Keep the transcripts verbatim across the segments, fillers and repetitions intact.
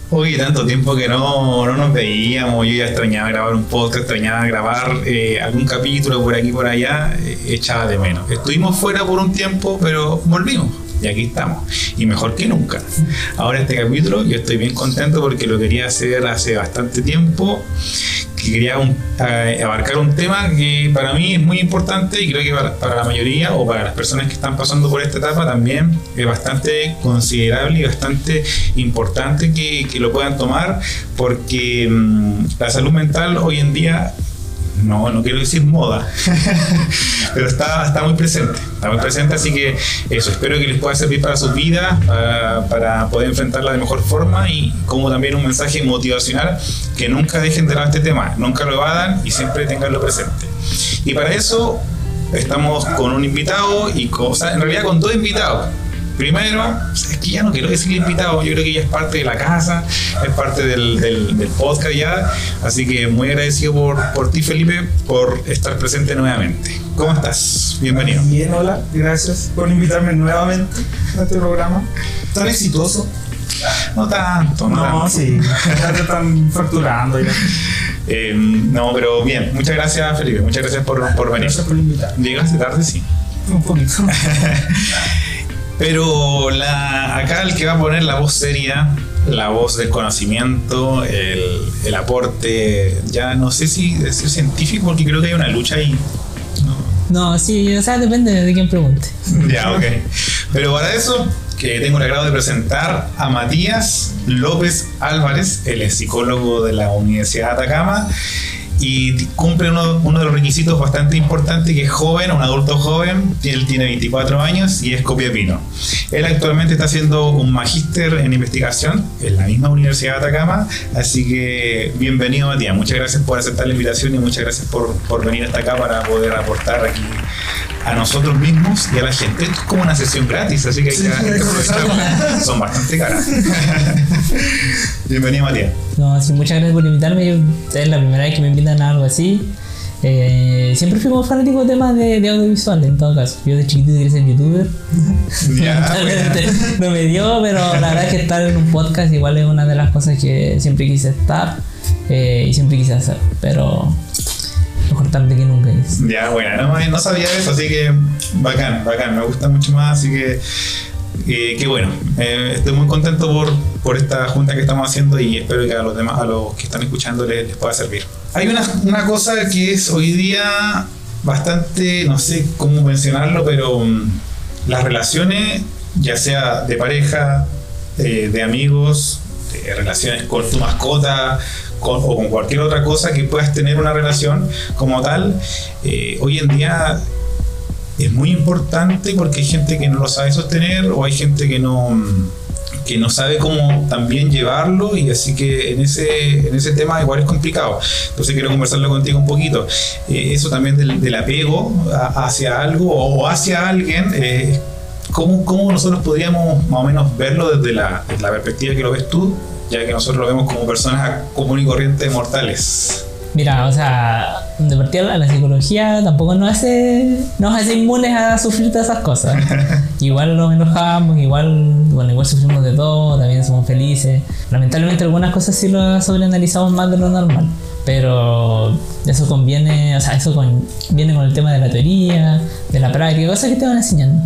Oye, tanto tiempo que no, no nos veíamos, yo ya extrañaba grabar un podcast, extrañaba grabar eh, algún capítulo por aquí por allá, eh, echaba de menos. Estuvimos fuera por un tiempo, pero volvimos y aquí estamos, y mejor que nunca. Ahora este capítulo yo estoy bien contento porque lo quería hacer hace bastante tiempo, que quería un, eh, abarcar un tema que para mí es muy importante y creo que para, para la mayoría o para las personas que están pasando por esta etapa también es bastante considerable y bastante importante que, que lo puedan tomar, porque mmm, la salud mental hoy en día, no, no quiero decir moda, pero está, está muy presente, está muy presente, así que eso, espero que les pueda servir para sus vidas, para, para poder enfrentarla de mejor forma, y como también un mensaje motivacional, que nunca dejen de lado este tema, nunca lo evadan y siempre tenganlo presente. Y para eso estamos con un invitado, y con, o sea, en realidad con dos invitados. Primero, es que ya no quiero decir invitado, yo creo que ya es parte de la casa, es parte del, del, del podcast ya, así que muy agradecido por, por ti, Felipe, por estar presente nuevamente. ¿Cómo estás? Bienvenido. Bien, hola, gracias por invitarme nuevamente a este programa tan exitoso. No tanto, no, no tanto. Sí, ya te están facturando ya. Eh, no, pero bien, muchas gracias, Felipe, muchas gracias por, por venir. Gracias por invitarme. Llegaste tarde, sí. Un poquito. Pero la, acá el que va a poner la voz seria, la voz del conocimiento, el, el aporte, ya no sé si decir científico, porque creo que hay una lucha ahí. No, no sí, o sea, depende de quién pregunte. Ya, ok. Pero para eso, que tengo el agrado de presentar a Matías López Álvarez, él es psicólogo de la Universidad de Atacama, y cumple uno, uno de los requisitos bastante importantes, que es joven, un adulto joven. Él tiene veinticuatro años y es copiapino. Él actualmente está haciendo un magíster en investigación en la misma Universidad de Atacama, así que bienvenido, Matías, muchas gracias por aceptar la invitación y muchas gracias por, por venir hasta acá para poder aportar aquí a nosotros mismos y a la gente. Esto es como una sesión gratis, así que hay sí, que aprovecharla. Son bastante caras. Bienvenido, Matías. No, sí, muchas gracias por invitarme. Yo, es la primera vez que me invitan a algo así. Eh, siempre fui como fanático de temas de, de audiovisual, en todo caso. Yo de chiquito quería ser youtuber. Ya, no me dio, pero la verdad es que estar en un podcast igual es una de las cosas que siempre quise estar eh, y siempre quise hacer. Pero mejor tarde que nunca. Ya, bueno, no, no sabía eso, así que bacán, bacán, me gusta mucho más, así que eh, qué bueno. Eh, estoy muy contento por, por esta junta que estamos haciendo y espero que a los demás, a los que están escuchando, les, les pueda servir. Hay una, una cosa que es hoy día bastante, no sé cómo mencionarlo, pero um, las relaciones, ya sea de pareja, de, de amigos, de relaciones con tu mascota, Con, o con cualquier otra cosa que puedas tener una relación como tal, eh, hoy en día es muy importante, porque hay gente que no lo sabe sostener, o hay gente que no que no sabe cómo también llevarlo, y así que en ese, en ese tema igual es complicado. Entonces quiero conversarlo contigo un poquito, eh, eso también del, del apego a, hacia algo o hacia alguien. eh, ¿cómo, ¿Cómo nosotros podríamos más o menos verlo desde la, desde la perspectiva que lo ves tú, ya que nosotros lo vemos como personas común y corriente mortales? Mira, o sea, de partida la psicología tampoco nos hace, nos hace inmunes a sufrir todas esas cosas. Igual nos enojamos, igual, bueno, igual sufrimos de todo, también somos felices. Lamentablemente algunas cosas sí las sobreanalizamos más de lo normal, pero eso conviene, o sea, eso con, viene con el tema de la teoría, de la práctica, cosas que te van enseñando.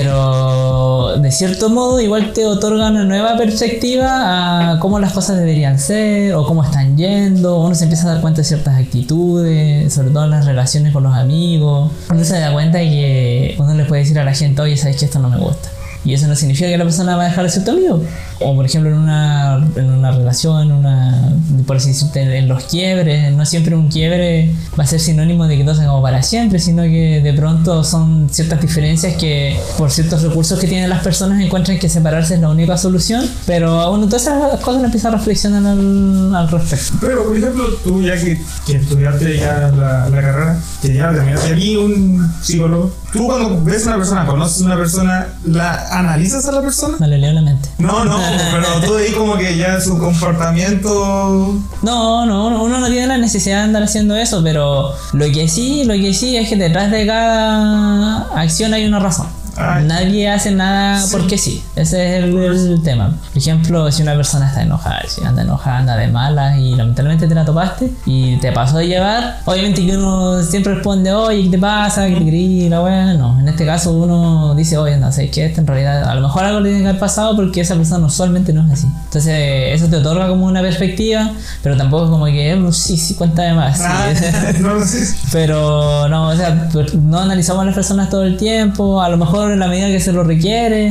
Pero de cierto modo igual te otorga una nueva perspectiva a cómo las cosas deberían ser o cómo están yendo. Uno se empieza a dar cuenta de ciertas actitudes, sobre todo en las relaciones con los amigos. Uno se da cuenta de que uno le puede decir a la gente: oye, sabes que esto no me gusta. Y eso no significa que la persona va a dejar de ser tu amigo. O por ejemplo en una, en una relación, en una, por así decirte, en los quiebres, no siempre un quiebre va a ser sinónimo de que todo sea como para siempre, sino que de pronto son ciertas diferencias que por ciertos recursos que tienen las personas encuentran que separarse es la única solución, pero uno todas esas cosas empieza a reflexionar al, al respecto. Pero por ejemplo, tú ya que, que estudiaste ya la, la carrera, que ya terminaste aquí un psicólogo, tú cuando ves a una persona, conoces a una persona, ¿la analizas a la persona? No le leo la mente. No, no, pero tú ahí como que ya su comportamiento... No, no, uno no tiene la necesidad de andar haciendo eso, pero lo que sí, lo que sí es que detrás de cada acción hay una razón. Ay. Nadie hace nada Sí. porque sí. Ese es el, el tema. Por ejemplo, si una persona está enojada, si anda enojada, anda de malas y lamentablemente te la topaste y te pasó de llevar, obviamente que uno siempre responde, oye, ¿qué te pasa? ¿Qué te querí? La weá, no. En este caso uno dice, oye, no sé qué, esto en realidad a lo mejor algo le tiene que haber pasado porque esa persona usualmente no es así. Entonces, eso te otorga como una perspectiva, pero tampoco es como que, eh, sí, sí, cuéntame más. Ah, Sí. no lo sé. Pero no, o sea, pues, no analizamos a las personas todo el tiempo, a lo mejor en la medida que se lo requiere,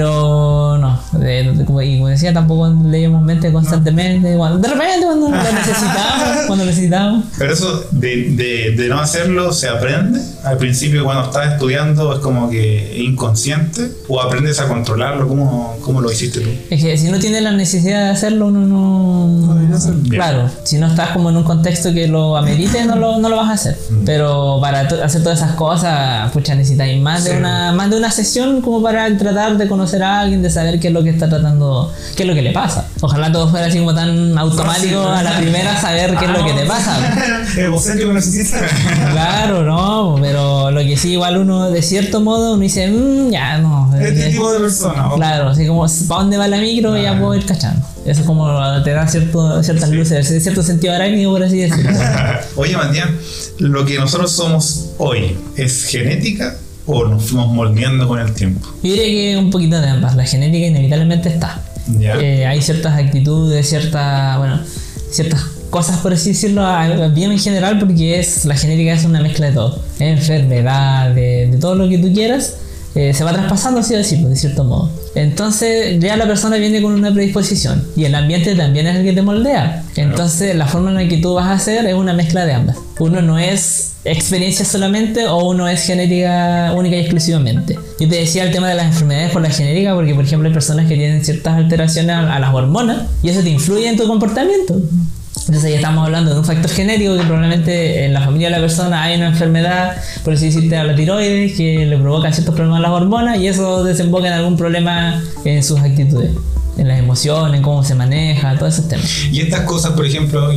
pero no, de, de- como, y como decía, tampoco leemos mente constantemente, cuando- de repente cuando lo necesitamos, cuando lo necesitamos. Pero eso de, de, de no hacerlo se aprende. Al principio cuando estás estudiando es como que inconsciente o aprendes a controlarlo. ¿Cómo, cómo lo hiciste tú? Es que si no tienes la necesidad de hacerlo, uno no... No debería hacerlo. Claro, si no estás como en un contexto que lo amerite, no lo, no lo vas a hacer. Pero para to- hacer todas esas cosas, pucha, necesitáis más de Sí. una más de una sesión como para tratar de conocer a alguien, de saber qué es lo que está tratando, qué es lo que le pasa. Ojalá todo fuera así como tan automático a la primera saber qué es lo que te pasa. Egocéntrico necesita. Claro, no, pero lo que sí, igual uno de cierto modo uno dice, mmm, ya no. Este eh, tipo de persona. ¿O? Claro, así como, ¿para dónde va la micro? Ya puedo ir cachando. Eso es como te da cierto, ciertas luces, cierto sentido arácnido, por así decirlo. Oye, Matías, ¿lo que nosotros somos hoy es genética o nos fuimos moldeando con el tiempo? Yo diría que un poquito de ambas. La genética inevitablemente está. Ya. Eh, hay ciertas actitudes, ciertas, bueno, ciertas cosas, por así decirlo, a- bien en general, porque es la genética es una mezcla de todo. Enfermedad, de, de todo lo que tú quieras. Eh, se va traspasando, así decirlo, de cierto modo. Entonces ya la persona viene con una predisposición y el ambiente también es el que te moldea. Entonces la forma en la que tú vas a hacer es una mezcla de ambas. Uno no es experiencia solamente o uno es genética única y exclusivamente. Yo te decía el tema de las enfermedades por la genética porque por ejemplo hay personas que tienen ciertas alteraciones a, a las hormonas y eso te influye en tu comportamiento. Entonces ya estamos hablando de un factor genético que probablemente en la familia de la persona hay una enfermedad, por así decirte, a la tiroides que le provoca ciertos problemas a las hormonas y eso desemboca en algún problema en sus actitudes, en las emociones, en cómo se maneja, todos esos temas. Y estas cosas, por ejemplo,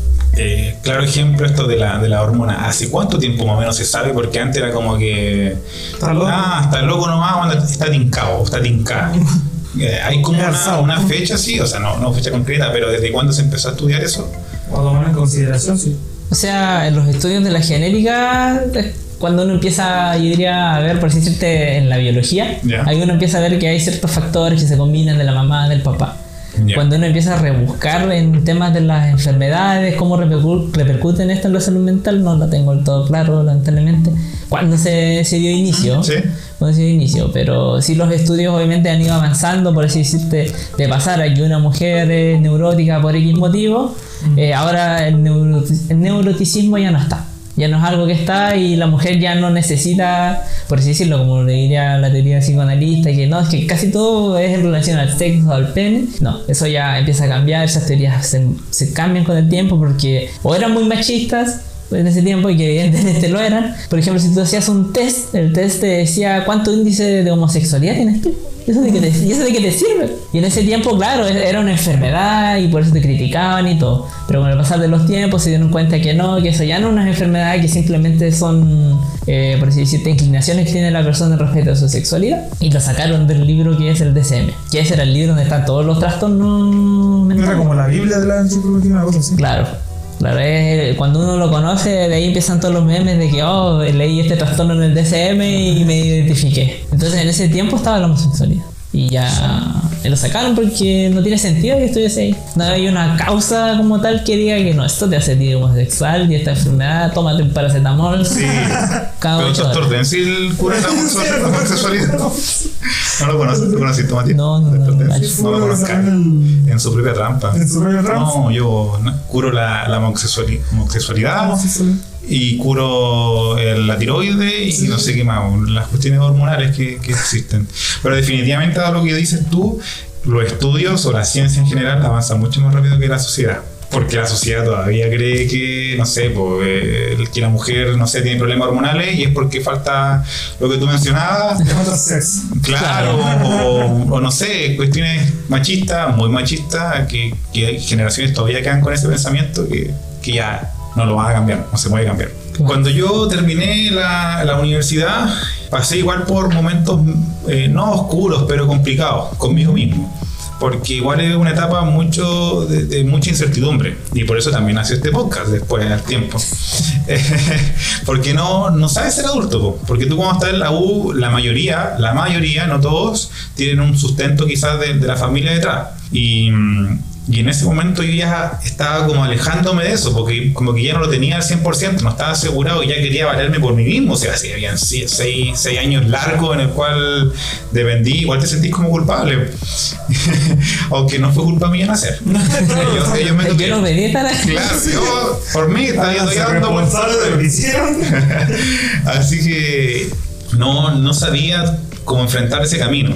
eh, claro ejemplo esto de la, de la hormona, ¿hace cuánto tiempo más o menos se sabe? Porque antes era como que... Está loco. Ah, está loco nomás, cuando está tincado, está tincado. Eh, hay como una, una fecha, sí, o sea, no, no fecha concreta, pero ¿desde cuándo se empezó a estudiar eso? O tomar en consideración, sí. O sea, en los estudios de la genética, eh, cuando uno empieza, yo diría, a ver, por así decirte, en la biología, Ya. ahí uno empieza a ver que hay ciertos factores que se combinan de la mamá, del papá. Ya. Cuando uno empieza a rebuscar en temas de las enfermedades, cómo repercu- repercuten esto en la salud mental, no lo tengo del todo claro, lamentablemente. Cuando se, se dio inicio, Sí. cuando se dio inicio, pero sí los estudios obviamente han ido avanzando, por así decirte, de pasar a que una mujer es neurótica por X motivo, eh, ahora el, neuro- el neuroticismo ya no está. Ya no es algo que está y la mujer ya no necesita, por así decirlo, como le diría la teoría psicoanalista, que no, es que casi todo es en relación al sexo, al pene. No, eso ya empieza a cambiar, esas teorías se, se cambian con el tiempo porque o eran muy machistas en ese tiempo y que evidentemente lo eran. Por ejemplo, si tú hacías un test, el test te decía cuánto índice de homosexualidad tienes tú. ¿Eso de qué te, ¿Y eso de qué te sirve? Y en ese tiempo, claro, era una enfermedad y por eso te criticaban y todo. Pero con el pasar de los tiempos se dieron cuenta que no, que eso ya no es una enfermedad, que simplemente son, eh, por así decirte, inclinaciones que tiene la persona respecto a su sexualidad. Y lo sacaron del libro que es el D S M. Que ese era el libro donde están todos los trastornos mentales. Era como la Biblia de la psicología, una cosa así. Claro. Claro, es, cuando uno lo conoce, de ahí empiezan todos los memes de que, oh, leí este trastorno en el D S M y me identifiqué. Entonces en ese tiempo estaba la homosexualidad. Y ya lo sacaron porque no tiene sentido que estuviese ahí. No hay una causa como tal que diga que no, esto te hace ti homosexual y esta enfermedad, tómate un paracetamol. Sí. Cada Pero ocho doctor horas. Denzil cura la homosexualidad. la homosexualidad. ¿No lo conoces? ¿Lo conociste, Matías? No, no, no, Doctor no. Denzil, no lo conozcas. En En su propia trampa. su propia trampa. No, yo no, curo la, la homosexuali- homosexualidad y curo el- la tiroides y no sé qué más, las cuestiones hormonales que, que existen. Pero definitivamente, a lo que dices tú, los estudios o la ciencia en general avanzan mucho más rápido que la sociedad. Porque la sociedad todavía cree que, no sé, pues, eh, que la mujer, no sé, tiene problemas hormonales y es porque falta lo que tú mencionabas. Le falta sexo. Claro, o, o no sé, cuestiones machistas, muy machistas, que, que hay generaciones todavía quedan con ese pensamiento que, que ya no lo van a cambiar, no se puede cambiar. Claro. Cuando yo terminé la, la universidad, pasé igual por momentos eh, no oscuros, pero complicados conmigo mismo. Porque igual es una etapa mucho de, de mucha incertidumbre, y por eso también nació este podcast después del tiempo. Porque no, no sabes ser adulto, po. Porque tú cuando estás en la U, la mayoría, la mayoría, no todos, tienen un sustento quizás de, de la familia detrás. Y, y en ese momento yo ya estaba como alejándome de eso, porque como que ya no lo tenía al cien por ciento, no estaba asegurado y ya quería valerme por mí mismo. O sea, si habían seis, seis años largos en el cual dependí, igual te sentís como culpable. Aunque no fue culpa mía nacer. yo, yo, me yo no pedí para... Claro, yo por mí estaba dando responsable de lo que hicieron. Así que no, no sabía cómo enfrentar ese camino.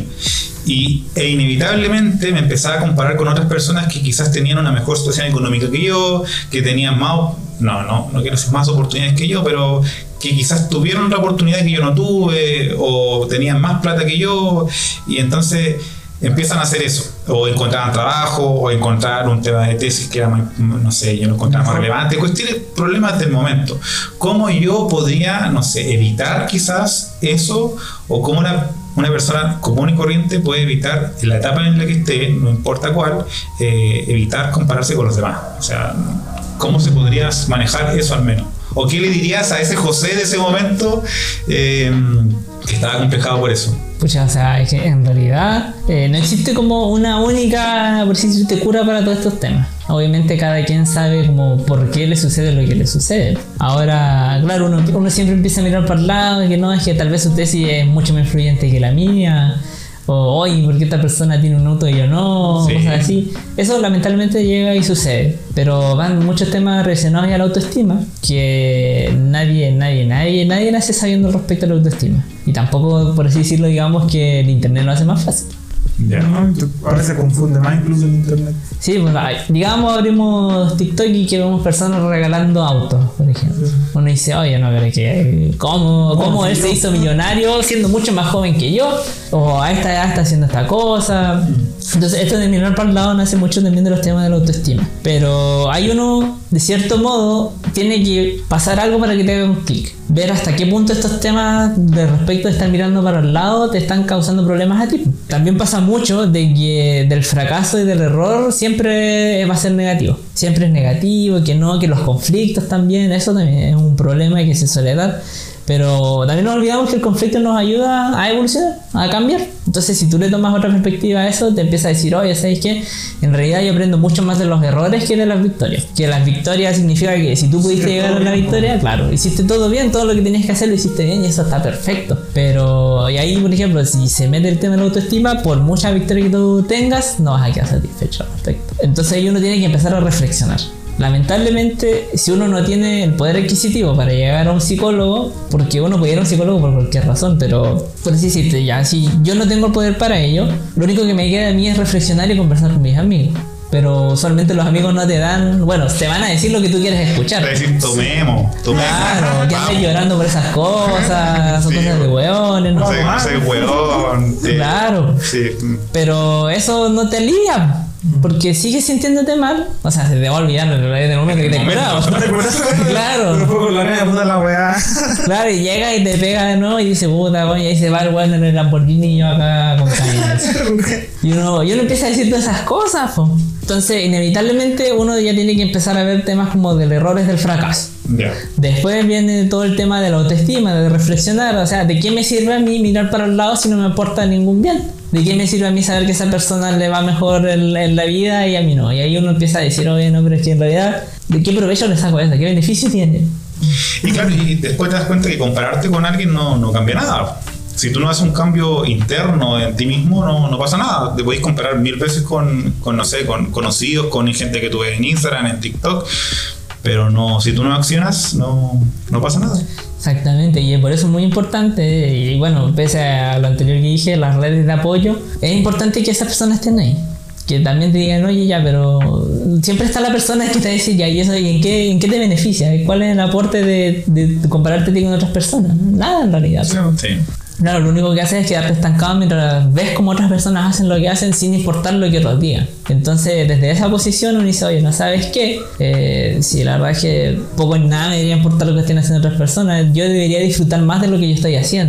Y e inevitablemente me empezaba a comparar con otras personas que quizás tenían una mejor situación económica que yo, que tenían más, no, no, no quiero decir más oportunidades que yo, pero que quizás tuvieron otra oportunidad que yo no tuve, o tenían más plata que yo, y entonces empiezan a hacer eso, o encontraban trabajo, o encontrar un tema de tesis que era más, no sé, yo lo encontraba más relevante, cuestiones, problemas del momento. ¿Cómo yo podría, no sé, evitar quizás eso, o cómo una, una persona común y corriente puede evitar, en la etapa en la que esté, no importa cuál, eh, evitar compararse con los demás? O sea, ¿cómo se podría manejar eso al menos? ¿O qué le dirías a ese José de ese momento eh, que estaba complejado por eso? Pucha, o sea, es que en realidad eh, no existe como una única, por así decirte, cura para todos estos temas. Obviamente cada quien sabe como por qué le sucede lo que le sucede. Ahora, claro, uno, uno siempre empieza a mirar para el lado, que no, es que tal vez su tesis es mucho más influyente que la mía, o oye, ¿por qué esta persona tiene un auto y yo no? Sí. Cosas así. Eso lamentablemente llega y sucede. Pero van muchos temas relacionados a la autoestima que nadie, nadie, nadie, nadie nace sabiendo respecto a la autoestima. Y tampoco, por así decirlo, digamos que el internet lo hace más fácil. Ya. No, ahora se confunde más incluso el internet. Sí, pues digamos abrimos TikTok y que vemos personas regalando autos, por ejemplo. Uno dice, oye, no, pero que ¿cómo, cómo él se hizo millonario siendo mucho más joven que yo? O a esta edad está haciendo esta cosa. Entonces esto de mirar para el lado nace mucho también de los temas de la autoestima. Pero hay uno, de cierto modo, tiene que pasar algo para que te haga un clic. Ver hasta qué punto estos temas de respecto de estar mirando para el lado te están causando problemas a ti. También pasa mucho de que del fracaso y del error siempre va a ser negativo. Siempre es negativo, que no, que los conflictos también, eso también es un problema que se suele dar. Pero también no olvidamos que el conflicto nos ayuda a evolucionar, a cambiar. Entonces si tú le tomas otra perspectiva a eso, te empieza a decir, oye, ¿sabes qué? En realidad yo aprendo mucho más de los errores que de las victorias. Que las victorias significa que si tú pudiste llegar a la victoria, claro, hiciste todo bien, todo lo que tenías que hacer lo hiciste bien y eso está perfecto. Pero y ahí, por ejemplo, si se mete el tema de la autoestima, por mucha victoria que tú tengas, no vas a quedar satisfecho al respecto. Entonces ahí uno tiene que empezar a reflexionar. Lamentablemente, si uno no tiene el poder adquisitivo para llegar a un psicólogo, porque uno puede ir a un psicólogo por cualquier razón, pero por así decirte, ya, si yo no tengo el poder para ello, lo único que me queda a mí es reflexionar y conversar con mis amigos. Pero usualmente los amigos no te dan, bueno, te van a decir lo que tú quieres escuchar. Te decir, tomemos, tomemos. Claro, que andes llorando por esas cosas, son sí, cosas de hueones. No sé, no sé, hueón. Sí. Claro, sí. Pero eso no te alivia. Porque sigues sintiéndote mal. O sea, se te va a olvidar en el momento que te he curado. Claro. Pero fue con la nena, puta la weá. Claro, y llega y te pega de nuevo y dice, puta, coño, y ahí se va el weón en el Lamborghini y yo acá con cañas. Y uno, y uno empieza a decir todas esas cosas, po. Entonces, inevitablemente, uno ya tiene que empezar a ver temas como del errores del fracaso. Yeah. Después viene todo el tema de la autoestima, de reflexionar. O sea, ¿de qué me sirve a mí mirar para el lado si no me aporta ningún bien? ¿De qué me sirve a mí saber que a esa persona le va mejor en, en la vida y a mí no? Y ahí uno empieza a decir, oye, no, pero es que en realidad, ¿de qué provecho le saco eso? ¿Qué beneficio tiene? Y claro, y después te das cuenta que compararte con alguien no, no cambia nada. Si tú no haces un cambio interno en ti mismo, no, no pasa nada. Te podéis comparar mil veces con, con, no sé, con conocidos, con gente que tú ves en Instagram, en TikTok. Pero no, si tú no accionas, no, no pasa nada. Exactamente, y por eso es muy importante, y bueno, pese a lo anterior que dije, las redes de apoyo, es importante que esas personas estén ahí. Que también te digan, oye, ya, pero siempre está la persona que te dice, ya, ¿y eso y en qué, en qué te beneficia? ¿Cuál es el aporte de, de compararte con otras personas? Nada, en realidad. Sí. Claro, lo único que haces es quedarte estancado mientras ves cómo otras personas hacen lo que hacen sin importar lo que otros digan. Entonces, desde esa posición uno dice, oye, ¿no sabes qué? Eh, si la verdad es que poco en nada me debería importar lo que estén haciendo otras personas, yo debería disfrutar más de lo que yo estoy haciendo.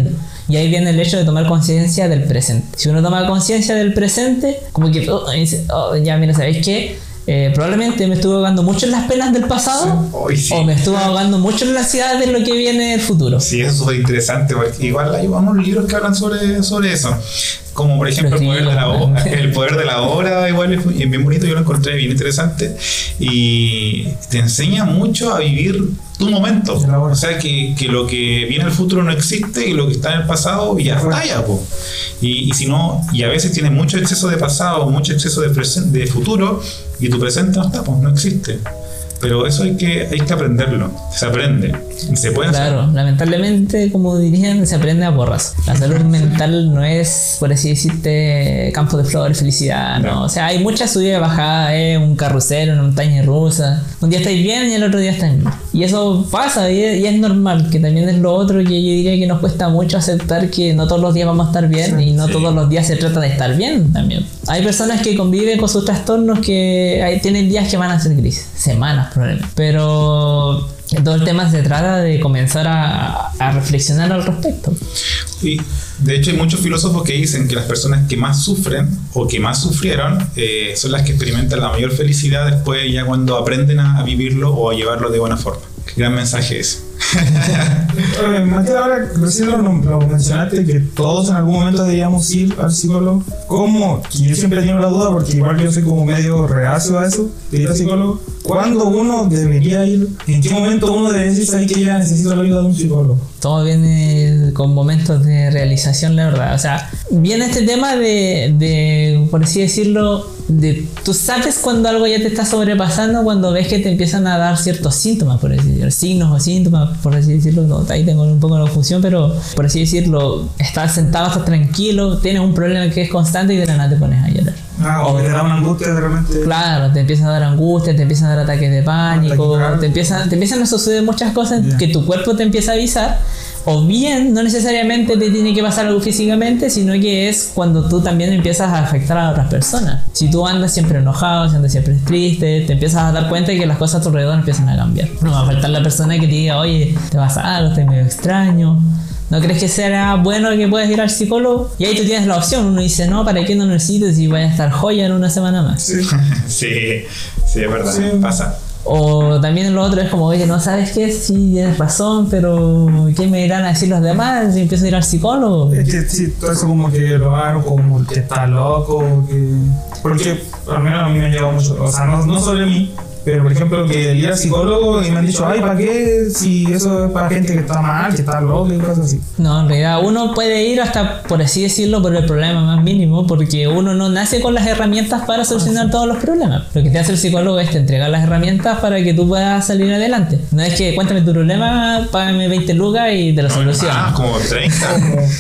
Y ahí viene el hecho de tomar conciencia del presente. Si uno toma conciencia del presente, como que oh, dice, oh, ya mira, ¿sabéis qué? Eh, probablemente me estuve ahogando mucho en las penas del pasado, sí. Sí. o me estuve ahogando mucho en la ansiedad de lo que viene del futuro. Sí, eso es súper interesante, porque igual hay unos libros que hablan sobre, sobre eso. Como por ejemplo el poder, de la obra, el poder de la obra, igual es bien bonito, yo lo encontré bien interesante y te enseña mucho a vivir tu momento. O sea, que, que lo que viene al futuro no existe y lo que está en el pasado ya está ya, po. Y, y si no, y a veces tienes mucho exceso de pasado, mucho exceso de, presen- de futuro y tu presente no está, pues no existe. Pero eso hay que, hay que aprenderlo. Se aprende. Se puede hacer. Claro, lamentablemente, como dirían, se aprende a porras. La salud mental no es, por así decirte, campo de flores, felicidad, no. no. O sea, hay mucha subida y bajada, es un carrusel, una montaña rusa. Un día estáis bien y el otro día estáis mal. Y eso pasa y es, y es normal, que también es lo otro que yo diría que nos cuesta mucho aceptar, que no todos los días vamos a estar bien, sí, y no sí. todos los días se trata de estar bien también. Hay personas que conviven con sus trastornos que hay, tienen días que van a ser grises, semanas probablemente. Pero todo el tema se trata de comenzar a, a reflexionar al respecto. Y de hecho hay muchos filósofos que dicen que las personas que más sufren o que más sufrieron eh, son las que experimentan la mayor felicidad después, ya cuando aprenden a, a vivirlo o a llevarlo de buena forma. Qué gran mensaje es. eh, Matías, ahora recién lo, lo mencionaste, que todos en algún momento deberíamos ir al psicólogo. ¿Cómo? Que yo siempre tengo la duda, porque igual yo soy como medio reacio a eso, de ir al psicólogo. ¿Cuándo uno debería ir? ¿En qué momento uno debe decir, sabe que ya necesito la ayuda de un psicólogo? Todo viene con momentos de realización, la verdad. O sea, viene este tema de, de por así decirlo, de tú sabes cuando algo ya te está sobrepasando, cuando ves que te empiezan a dar ciertos síntomas, por así decirlo, signos o síntomas, por así decirlo. No, ahí tengo un poco de confusión, pero por así decirlo, estás sentado, estás tranquilo, tienes un problema que es constante y de la nada te pones a llorar. Ah, o, o te da una angustia de repente. Claro, te empiezan a dar angustia, te empiezan a dar ataques de pánico, te empiezan, te empiezan a suceder muchas cosas, yeah, que tu cuerpo te empieza a avisar. O bien, no necesariamente te tiene que pasar algo físicamente, sino que es cuando tú también empiezas a afectar a otras personas. Si tú andas siempre enojado, si andas siempre triste, te empiezas a dar cuenta de que las cosas a tu alrededor empiezan a cambiar. No va a faltar la persona que te diga, oye, te pasa algo, estás medio extraño. ¿No crees que será bueno que puedas ir al psicólogo? Y ahí tú tienes la opción. Uno dice, no, ¿para qué no necesito si voy a estar joya en una semana más? Sí, sí, sí, es verdad, sí, pasa. O también lo otro es como, oye, ¿no sabes qué? Sí, tienes razón, pero ¿qué me irán a decir los demás si empiezo a ir al psicólogo? Es que sí, todo eso como que lo hago como que está loco, que... Porque al menos a mí me ha llevado mucho, o sea, no, no solo a mí, pero por ejemplo que ir al psicólogo y me han dicho, ay, ¿para qué? Si eso es para gente que está mal, que está loca y cosas así. No, en realidad uno puede ir hasta, por así decirlo, por el problema más mínimo, porque uno no nace con las herramientas para solucionar todos los problemas. Lo que te hace el psicólogo es te entregar las herramientas para que tú puedas salir adelante. No es que cuéntame tu problema, págame veinte lucas y te lo soluciono. Ah, como treinta.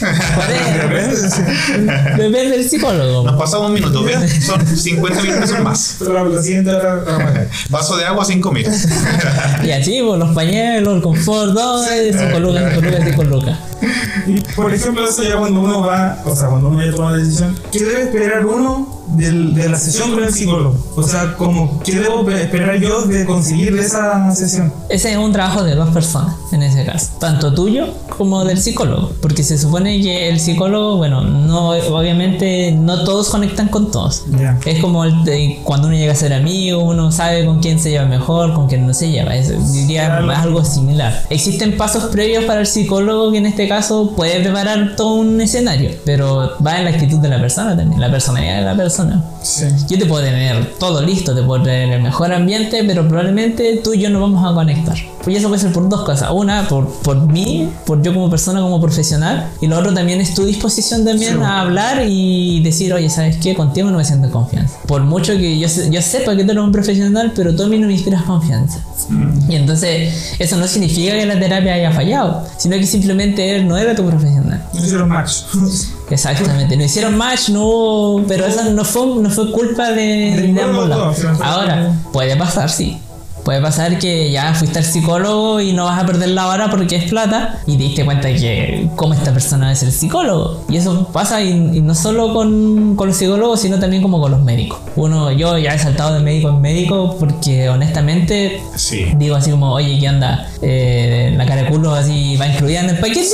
Depende del psicólogo. Nos pasamos un minuto, ¿ven? Son cincuenta mil pesos más. Pero la siguiente hora... Vaso de agua, cinco mil. Y así, pues, los pañuelos, el confort, todo, cinco lucas, cinco lucas, cinco lucas. Y por ejemplo, eso ya cuando uno va, o sea, cuando uno ya toma la decisión, ¿qué debe esperar uno del, de la sesión con el psicólogo? O sea, como, ¿qué debo esperar yo de conseguir esa sesión? Ese es un trabajo de dos personas, en ese caso, tanto tuyo como del psicólogo, porque se supone que el psicólogo, bueno, no, obviamente no todos conectan con todos. Yeah. Es como el de, cuando uno llega a ser amigo, uno sabe con quién se lleva mejor, con quién no se lleva. Es, diría claro, algo similar. Existen pasos previos para el psicólogo que en este caso puede preparar todo un escenario, pero va en la actitud de la persona también, la personalidad de la persona. Sí. Yo te puedo tener todo listo, te puedo tener el mejor ambiente, pero probablemente tú y yo no vamos a conectar. Pues eso puede ser por dos cosas. Una, por, por mí, por yo como persona, como profesional. Y lo otro también es tu disposición también, sí, a hablar y decir, oye, ¿sabes qué? Contigo no me siento en confianza. Por mucho que yo, yo sepa que tú eres un profesional, pero tú a mí no me inspiras confianza. Mm. Y entonces, eso no significa que la terapia haya fallado, sino que simplemente él no era tu profesional. No hicieron match. Exactamente, no hicieron match, no hubo, pero eso no fue, no fue culpa de, de, de ambos lados. Ahora, puede pasar, sí. Puede pasar que ya fuiste al psicólogo y no vas a perder la hora porque es plata y te diste cuenta que cómo esta persona es el psicólogo. Y eso pasa y, y no solo con, con los psicólogos, sino también como con los médicos. Uno, yo ya he saltado de médico en médico porque honestamente Sí. digo así como, oye, ¿qué onda? Eh, la cara de culo así va incluida en el paquete.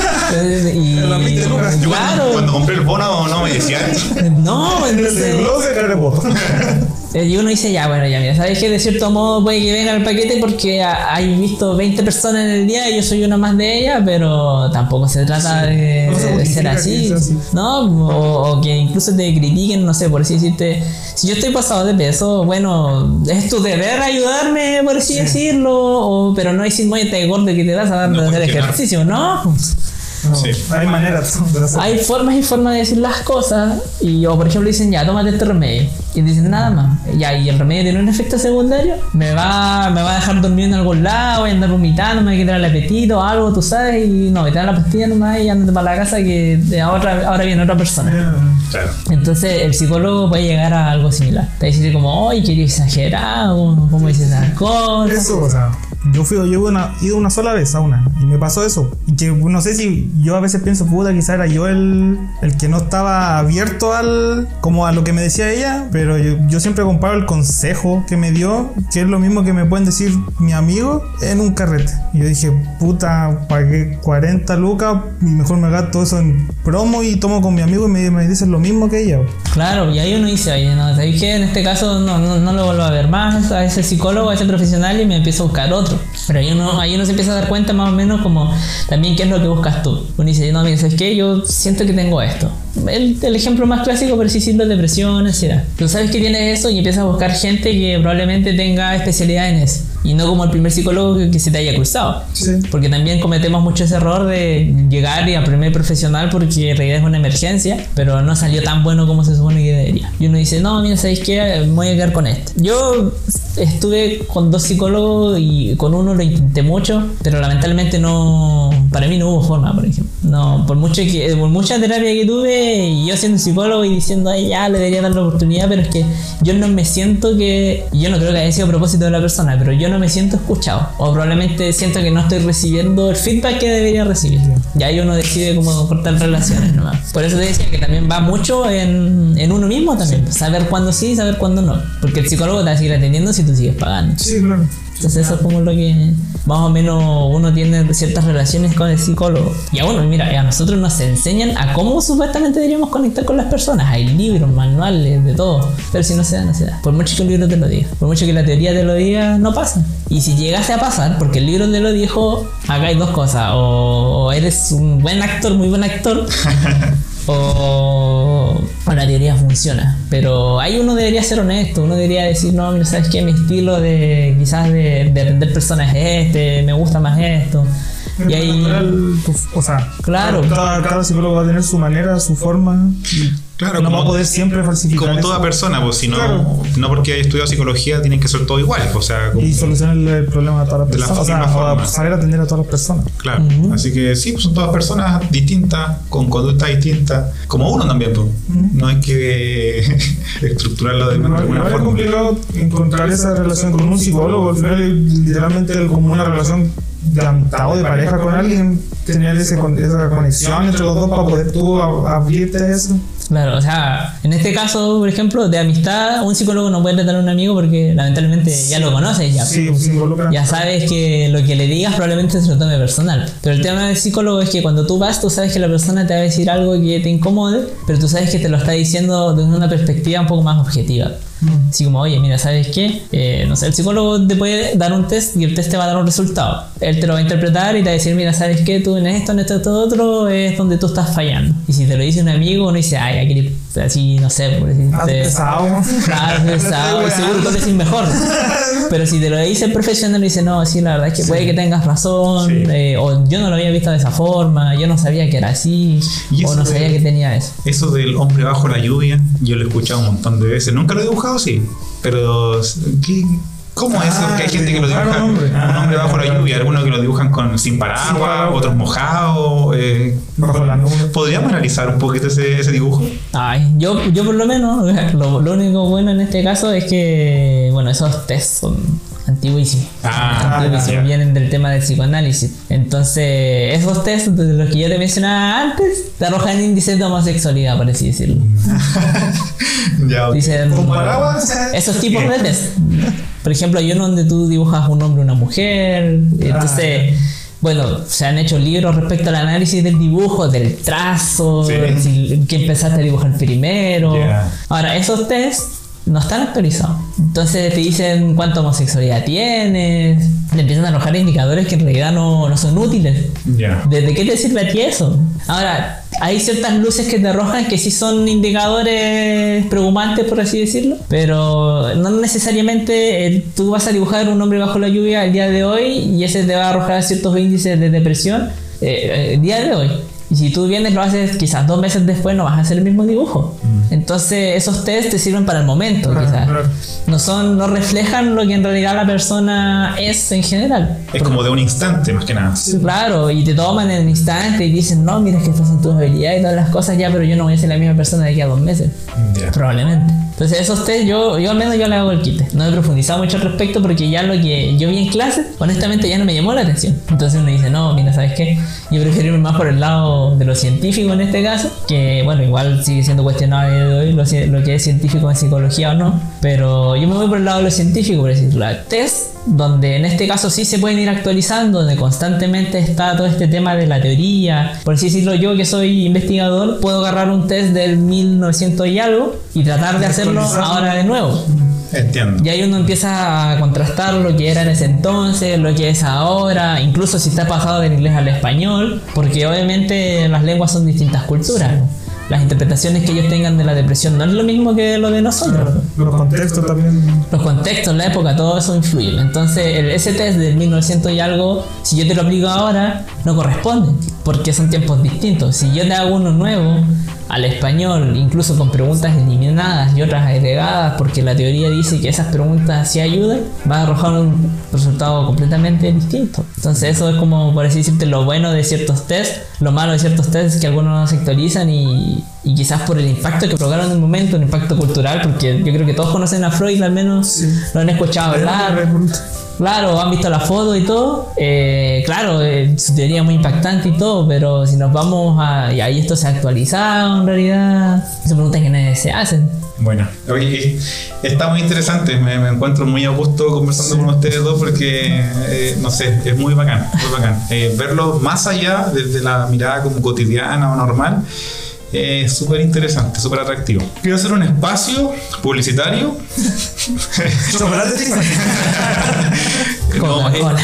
Y, En la veinte lucas. Yo claro. cuando, cuando compré el bono no me decía eso. No, El entonces, desglose de carepoto. eh, y uno dice, ya, bueno, ya, mira, ¿sabes qué? De cierto modo puede que venga el paquete porque ha- hay visto veinte personas en el día y yo soy una más de ellas, pero tampoco se trata Sí. de, No se de ser justifica así, que sea así. ¿no? O, o que incluso te critiquen, no sé, por así decirte, si yo estoy pasado de peso, bueno, es tu deber ayudarme, por así decirlo, o, pero no hay sin mollete de gordo que te vas a dar No de hacer cuestionar. ejercicio, ¿no? No, Sí. hay maneras de hacer. Hay formas y formas de decir las cosas y o por ejemplo dicen ya tómate este remedio y dicen nada más ya y el remedio tiene un efecto secundario me va me va a dejar durmiendo en algún lado voy a andar vomitando me va a quitar el apetito algo tú sabes y no me te dan la pastilla nomás y andate para la casa que de ahora, ahora viene otra persona. Claro. Entonces el psicólogo puede llegar a algo similar te dice como oye qué exagerado cómo dices esas cosas. Eso, o sea, yo fui, yo he ido una, ido una sola vez a una y me pasó eso. Y que no sé si yo a veces pienso, puta, quizá era yo el, el que no estaba abierto al, como a lo que me decía ella, pero yo, yo siempre comparo el consejo que me dio, que es lo mismo que me pueden decir mi amigo en un carrete. Y yo dije, puta, pagué cuarenta lucas y mejor me gasto eso en promo y tomo con mi amigo y me, me dicen lo mismo que ella. Claro, y ahí uno dice, oye, no, ¿sabes qué? En este caso no, no, no lo vuelvo a ver más a ese psicólogo, a ese profesional y me empiezo a buscar otro. Pero ahí uno, ahí uno se empieza a dar cuenta más o menos como también qué es lo que buscas tú. Uno dice, no, mira, ¿sabes qué? Yo siento que tengo esto. El, el ejemplo más clásico, por así decirlo, es depresión, ansiedad. Tú sabes que tienes eso y empiezas a buscar gente que probablemente tenga especialidad en eso. Y no como el primer psicólogo que, que se te haya cruzado. Sí. Porque también cometemos mucho ese error de llegar y a primer profesional porque en realidad es una emergencia, pero no salió tan bueno como se supone que debería. Y uno dice, no, mira, ¿sabéis qué? Me voy a quedar con este. Yo estuve con dos psicólogos y con uno lo intenté mucho, pero lamentablemente no, para mí no hubo forma, por ejemplo. No, por mucho que, por mucha terapia que tuve, y yo siendo psicólogo y diciendo, ay, ya, le debería dar la oportunidad, pero es que yo no me siento que, y yo no creo que haya sido a propósito de la persona, pero yo no me siento escuchado, o probablemente siento que no estoy recibiendo el feedback que debería recibir. Y ahí uno decide cómo cortar relaciones nomás. Por eso te decía que también va mucho en, en uno mismo también, saber cuándo sí y saber cuándo no, porque el psicólogo te va a seguir atendiendo si tú sigues pagando. Sí, claro. Entonces eso es como lo que más o menos uno tiene ciertas relaciones con el psicólogo. Y a uno, mira, a nosotros nos enseñan a cómo supuestamente deberíamos conectar con las personas. Hay libros, manuales, de todo. Pero si no se da, no se da. Por mucho que el libro te lo diga, por mucho que la teoría te lo diga, no pasa. Y si llegase a pasar, porque el libro te lo dijo, acá hay dos cosas. O, o eres un buen actor, muy buen actor. O, o la teoría funciona, pero ahí uno debería ser honesto, uno debería decir, no, mira, ¿sabes qué? Mi estilo de quizás de, de atender personas es este, me gusta más esto. Y ahí, Natural, tu- o sea, Claro. cada, cada psicólogo va a tener su manera, su forma. Y Claro, no como- va a poder siempre falsificar. Como eso. toda persona, pues si no, Claro. no porque haya estudiado psicología tienen que ser todo igual, o sea, como- Y solucionar el problema a todas las De la personas. O sea, misma o forma. saber atender a todas las personas. claro. Ujú. Así que sí, pues son todas personas distintas, con conductas distintas, como uno también, pues. No hay que estructurarlo de Igual alguna igual es forma. complicado encontrar esa relación con un psicólogo. Al final, es literalmente, el- como una relación de amistad o de pareja con alguien, tener ese, con- esa conexión entre los dos para poder tú a- abrirte a eso. claro, o sea, en este caso, por ejemplo, de amistad, un psicólogo no puede tratar a un amigo porque lamentablemente ya lo conoces, ya. Sí, se involucra. Ya sabes que lo que le digas probablemente se lo tome personal. Pero el tema del psicólogo es que cuando tú vas, tú sabes que la persona te va a decir algo que te incomode, pero tú sabes que te lo está diciendo desde una perspectiva un poco más objetiva. Mm. Así como, oye, mira, ¿sabes qué? Eh, no sé, el psicólogo te puede dar un test y el test te va a dar un resultado. Él te lo va a interpretar y te va a decir, mira, ¿sabes qué? Tú en esto, en esto, en esto, otro, es donde tú estás fallando. Y si te lo dice un amigo, uno dice, ay, aquí, así, no sé, por decirte. Has pesado. Claro, pesado, y seguro que lo decís mejor. Pero si te lo dice el profesional, dice, no, sí, la verdad es que puede que tengas razón, Sí. eh, o yo no lo había visto de esa forma, yo no sabía que era así, Y o eso no de- sabía que tenía eso. Eso del hombre bajo la lluvia, yo lo he escuchado un montón de veces. Nunca lo he dibujado, sí. Pero, ¿qué- ¿cómo es eso? Ah, Que hay gente que lo dibuja dibujar un hombre. un hombre bajo la Ah, lluvia. Algunos que lo dibujan con sin Sin paraguas, paraguas. otros mojados. eh. Bajo la nube. ¿Podríamos analizar un poquito ese, ese dibujo? Ay, yo, yo por lo menos, lo, lo único bueno en este caso es que, bueno, esos tests son antiguísimo. Ah, antiguísimo. ya. Vienen del tema del psicoanálisis. Entonces, esos test de los que yo te mencionaba antes te arrojan índices de homosexualidad, por así decirlo. Ya, ok. Dicen, Comparaba, bueno, o sea, esos tipos de test. Por ejemplo, hay uno donde tú dibujas un hombre y una mujer. Entonces, bueno, se han hecho libros respecto al análisis del dibujo, del trazo, Sí. si, quién empezaste a dibujar primero. Yeah. Ahora, esos test no están actualizados. Entonces te dicen cuánta homosexualidad tienes, te empiezan a arrojar indicadores que en realidad no, no son útiles. Ya. ¿De qué te sirve a ti eso? Ahora, hay ciertas luces que te arrojan que sí son indicadores preocupantes, por así decirlo, pero no necesariamente eh, tú vas a dibujar un hombre bajo la lluvia el día de hoy y ese te va a arrojar ciertos índices de depresión eh, eh, el día de hoy. Y si tú vienes lo haces quizás dos meses después, no vas a hacer el mismo dibujo. Mm. Entonces esos test te sirven para el momento, Claro, quizás. claro. No son, no reflejan lo que en realidad la persona es en general. Es como de un instante, más que nada. Claro, y te toman en el instante y dicen, no, mira, es que estas son tus habilidades y todas las cosas ya, pero yo no voy a ser la misma persona de aquí a dos meses. Ya. Probablemente. Entonces esos test yo, yo al menos yo le hago el quite. No he profundizado mucho al respecto porque ya lo que yo vi en clase, honestamente ya no me llamó la atención. Entonces uno dice, no, mira, ¿sabes qué? Yo prefiero irme más por el lado de lo científico en este caso, que bueno, igual sigue siendo cuestionado a día de hoy lo, lo que es científico en psicología o no, pero yo me voy por el lado de lo científico, por decirlo. Test donde en este caso sí se pueden ir actualizando, donde constantemente está todo este tema de la teoría. Por así decirlo, yo que soy investigador puedo agarrar un test del mil novecientos y algo y tratar de hacerlo ahora de nuevo. Entiendo. Y ahí uno empieza a contrastar lo que era en ese entonces, lo que es ahora, incluso si está pasado del inglés al español, porque obviamente las lenguas son distintas culturas, ¿no? Las interpretaciones que ellos tengan de la depresión no es lo mismo que lo de nosotros. Los contextos también. Los contextos, la época, todo eso influye. Entonces, el, ese test del mil novecientos y algo, si yo te lo aplico ahora, no corresponde, porque son tiempos distintos. Si yo te hago uno nuevo al español, incluso con preguntas eliminadas y otras agregadas, porque la teoría dice que esas preguntas sí ayudan, va a arrojar un resultado completamente distinto. Entonces, eso es como, por así decirte, lo bueno de ciertos tests. Lo malo de ciertos tests es que algunos no se actualizan y, y quizás por el impacto que provocaron en el momento, el impacto cultural, porque yo creo que todos conocen a Freud, al menos Sí. lo han escuchado hablar. Claro, han visto la foto y todo. Eh, claro, eh, su teoría es muy impactante y todo, pero si nos vamos a... Y ahí esto se ha actualizado en realidad. Son preguntas que nadie se hacen. Bueno, oye, está muy interesante. Me, me encuentro muy a gusto conversando con ustedes dos porque, eh, no sé, es muy bacán, muy bacán. Eh, verlo más allá desde la mirada como cotidiana o normal. Es súper interesante, súper atractivo. Quiero hacer un espacio publicitario. Chocolate Tic Tac. No, eh, Coca-Cola.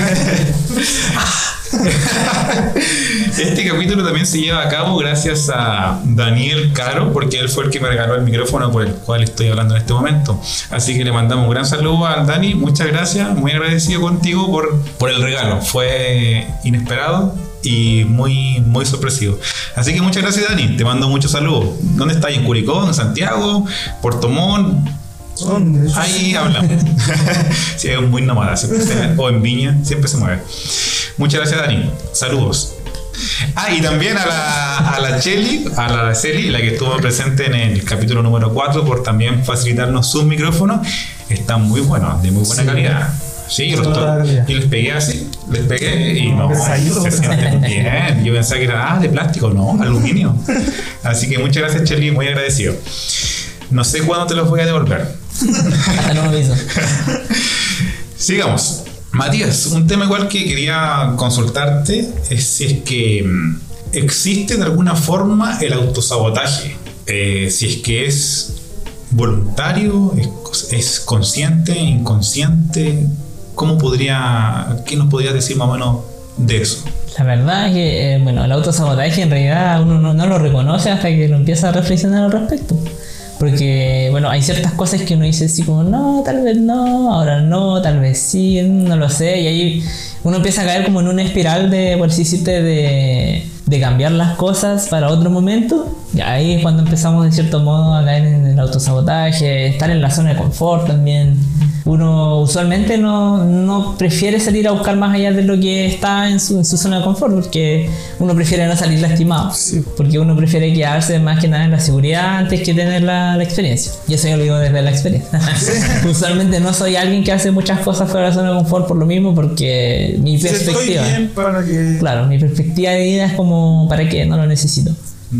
Este capítulo también se lleva a cabo gracias a Daniel Caro, porque él fue el que me regaló el micrófono por el cual estoy hablando en este momento. Así que le mandamos un gran saludo a Dani. Muchas gracias, muy agradecido contigo por, por el regalo. Fue inesperado y muy, muy sorpresivo. Así que muchas gracias, Dani. Te mando muchos saludos. ¿Dónde estás? ¿En Curicó? ¿En Santiago? ¿Puerto Montt? Son, de hecho, Ahí hablamos. Sí, es muy nómada. Siempre se- o en Viña, siempre se mueve. Muchas gracias, Dani. Saludos. Ah, y también a la, a la Cheli, a la Araceli, la que estuvo presente en el capítulo número cuatro, por también facilitarnos sus micrófonos. Están muy buenos, de muy buena Sí. calidad. Sí, yo, los Toda to- calidad. y les pegué así, les pegué y no, Pesaditos, se sienten bien. Yo pensaba que era ah, de plástico, no, aluminio. Así que muchas gracias, Cheli, muy agradecido. No sé cuándo te los voy a devolver. Hasta no lo hizo. Sigamos. Matías, un tema igual que quería consultarte es si es que mm, existe de alguna forma el autosabotaje. Eh, si es que es voluntario, es, es consciente, inconsciente. ¿Cómo podría, qué nos podrías decir más o menos de eso? La verdad es que, eh, bueno, el autosabotaje en realidad uno no, no lo reconoce hasta que lo empieza a reflexionar al respecto. Porque, bueno, hay ciertas cosas que uno dice así como, no, tal vez no, ahora no, tal vez sí, no lo sé. Y ahí uno empieza a caer como en una espiral de, por así decirte, de, de cambiar las cosas para otro momento, y ahí es cuando empezamos de cierto modo a caer en el autosabotaje, estar en la zona de confort también. Uno usualmente no, no prefiere salir a buscar más allá de lo que está en su, en su zona de confort, porque uno prefiere no salir lastimado, sí. Porque uno prefiere quedarse más que nada en la seguridad antes que tener la, la experiencia. Y eso yo lo digo desde la experiencia. Usualmente no soy alguien que hace muchas cosas fuera de la zona de confort por lo mismo, porque mi si perspectiva, estoy bien para que... claro, mi perspectiva de vida es como, ¿para qué? No lo necesito.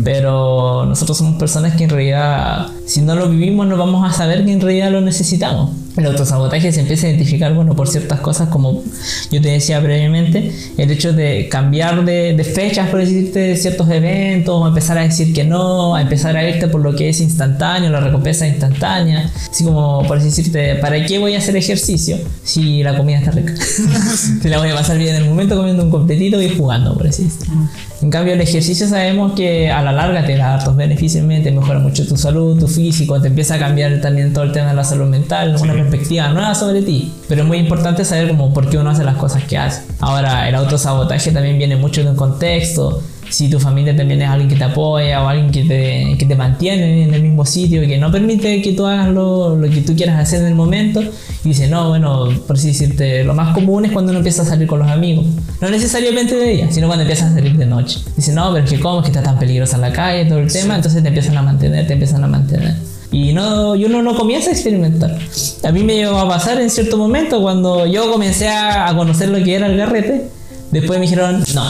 Pero nosotros somos personas que en realidad, si no lo vivimos, no vamos a saber que en realidad lo necesitamos. El autosabotaje se empieza a identificar, bueno, por ciertas cosas, como yo te decía previamente, el hecho de cambiar de, de fechas, por decirte, ciertos eventos, empezar a decir que no, a empezar a irte por lo que es instantáneo, la recompensa instantánea, así como por decirte, ¿para qué voy a hacer ejercicio si la comida está rica? Si la voy a pasar bien en el momento comiendo un completito y jugando, por así decirlo. En cambio, el ejercicio sabemos que a la larga te da hartos beneficios, te mejora mucho tu salud, tu físico, te empieza a cambiar también todo el tema de la salud mental, sí. Una perspectiva nueva sobre ti. Pero es muy importante saber como por qué uno hace las cosas que hace. Ahora, el autosabotaje también viene mucho de un contexto. Si tu familia también es alguien que te apoya o alguien que te, que te mantiene en el mismo sitio y que no permite que tú hagas lo, lo que tú quieras hacer en el momento, y dice, no, bueno, por así decirte, lo más común es cuando uno empieza a salir con los amigos. No necesariamente de día, sino cuando empiezas a salir de noche. Dice, no, pero es que cómo, es que está tan peligrosa en la calle, todo el tema, entonces te empiezan a mantener, te empiezan a mantener. Y, no, y uno no comienza a experimentar. A mí me llegó a pasar en cierto momento cuando yo comencé a, a conocer lo que era el garrete. Después me dijeron, no.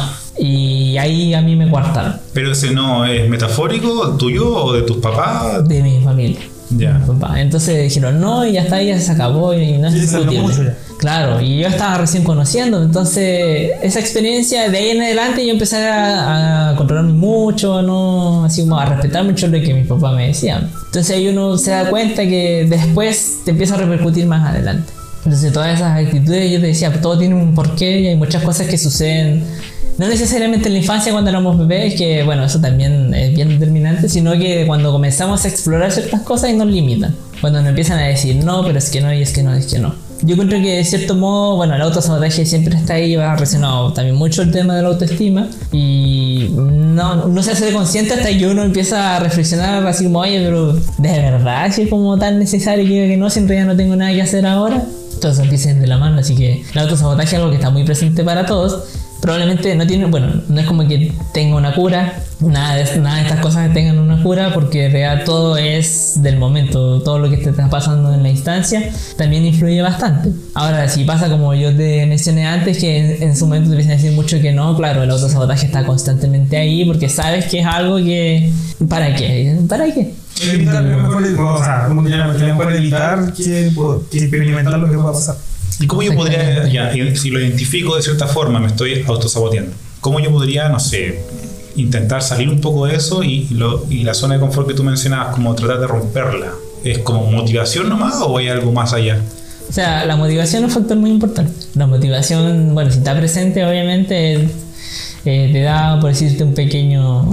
Y ahí a mí me coartaron. ¿Pero ese no es metafórico, tuyo o de tus papás? De mi familia. Ya. Mi papá. Entonces dijeron, no, y ya está, ya se acabó y no es discutible. Claro, y yo estaba recién conociendo, entonces esa experiencia, de ahí en adelante yo empecé a, a controlarme mucho, no, así como a respetar mucho lo que mi papá me decía. Entonces ahí uno se da cuenta que después te empieza a repercutir más adelante. Entonces todas esas actitudes, yo te decía, todo tiene un porqué y hay muchas cosas que suceden, no necesariamente en la infancia cuando éramos bebés, que bueno, eso también es bien determinante, sino que cuando comenzamos a explorar ciertas cosas y nos limitan. Cuando nos empiezan a decir, no, pero es que no, y es que no, es que no. Yo creo que de cierto modo, bueno, el autosabotaje siempre está ahí, va relacionado también mucho el tema de la autoestima y no, no se hace consciente hasta que uno empieza a reflexionar así como, oye, pero ¿de verdad si es como tan necesario que, que no, si en realidad no tengo nada que hacer ahora? Entonces empiezan de la mano, así que el autosabotaje es algo que está muy presente para todos. Probablemente no tiene, bueno, no es como que tenga una cura, nada de, nada de estas cosas que tengan una cura, porque en realidad todo es del momento, todo lo que te está pasando en la instancia también influye bastante. Ahora, si pasa como yo te mencioné antes, que en, en su momento te empiezan a decir mucho que no, claro, el autosabotaje está constantemente ahí, porque sabes que es algo que, ¿para qué? ¿Para qué? Evitar, mejor, o sea, como que mejor evitar que, que experimentar lo que pueda pasar. ¿Y cómo yo podría, ya, si lo identifico de cierta forma, me estoy autosaboteando? ¿Cómo yo podría, no sé, intentar salir un poco de eso y, lo, y la zona de confort que tú mencionabas, como tratar de romperla? ¿Es como motivación nomás o hay algo más allá? O sea, la motivación es un factor muy importante. La motivación, bueno, si está presente, obviamente eh, te da, por decirte, un pequeño,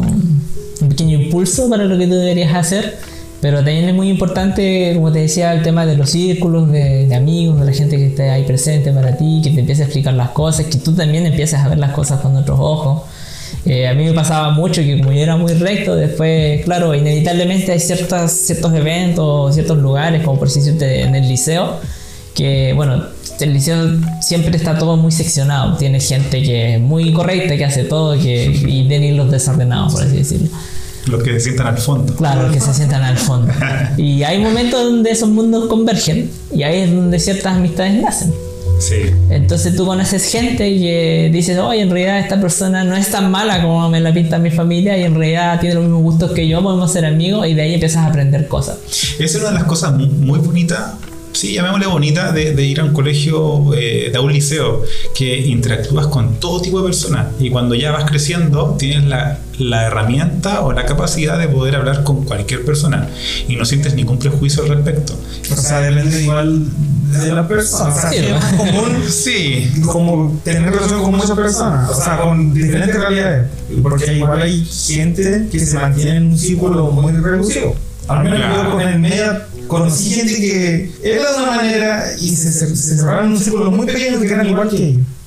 un pequeño impulso para lo que tú deberías hacer. Pero también es muy importante, como te decía, el tema de los círculos, de, de amigos, de la gente que esté ahí presente para ti, que te empiece a explicar las cosas, que tú también empieces a ver las cosas con otros ojos. Eh, a mí me pasaba mucho que como yo era muy recto, después, claro, inevitablemente hay ciertas, ciertos eventos, ciertos lugares, como por decirte en el liceo, que bueno, el liceo siempre está todo muy seccionado, tiene gente que es muy correcta, que hace todo, que, y tiene los desordenados, por así decirlo. Los que se sientan al fondo. Claro, los que se sientan al fondo. Y hay momentos donde esos mundos convergen y ahí es donde ciertas amistades nacen. Sí. Entonces tú conoces gente que dices, oye, en realidad esta persona no es tan mala como me la pinta mi familia y en realidad tiene los mismos gustos que yo, podemos ser amigos y de ahí empiezas a aprender cosas. Esa es una de las cosas muy, muy bonitas, sí, llamémosle bonita, de, de ir a un colegio, eh, de un liceo, que interactúas con todo tipo de personas y cuando ya vas creciendo tienes la, la herramienta o la capacidad de poder hablar con cualquier persona y no sientes ningún prejuicio al respecto. O sea, depende igual de la persona. O sea, Sí, es ¿no? más común Sí. como tener relación con muchas personas, o sea, con diferentes realidades, porque igual hay gente que se mantiene en un círculo muy reducido. Al menos yo con el media conocí gente que era de una manera y se, se, se cerraron en un círculo muy pequeño que eran igual que ellos.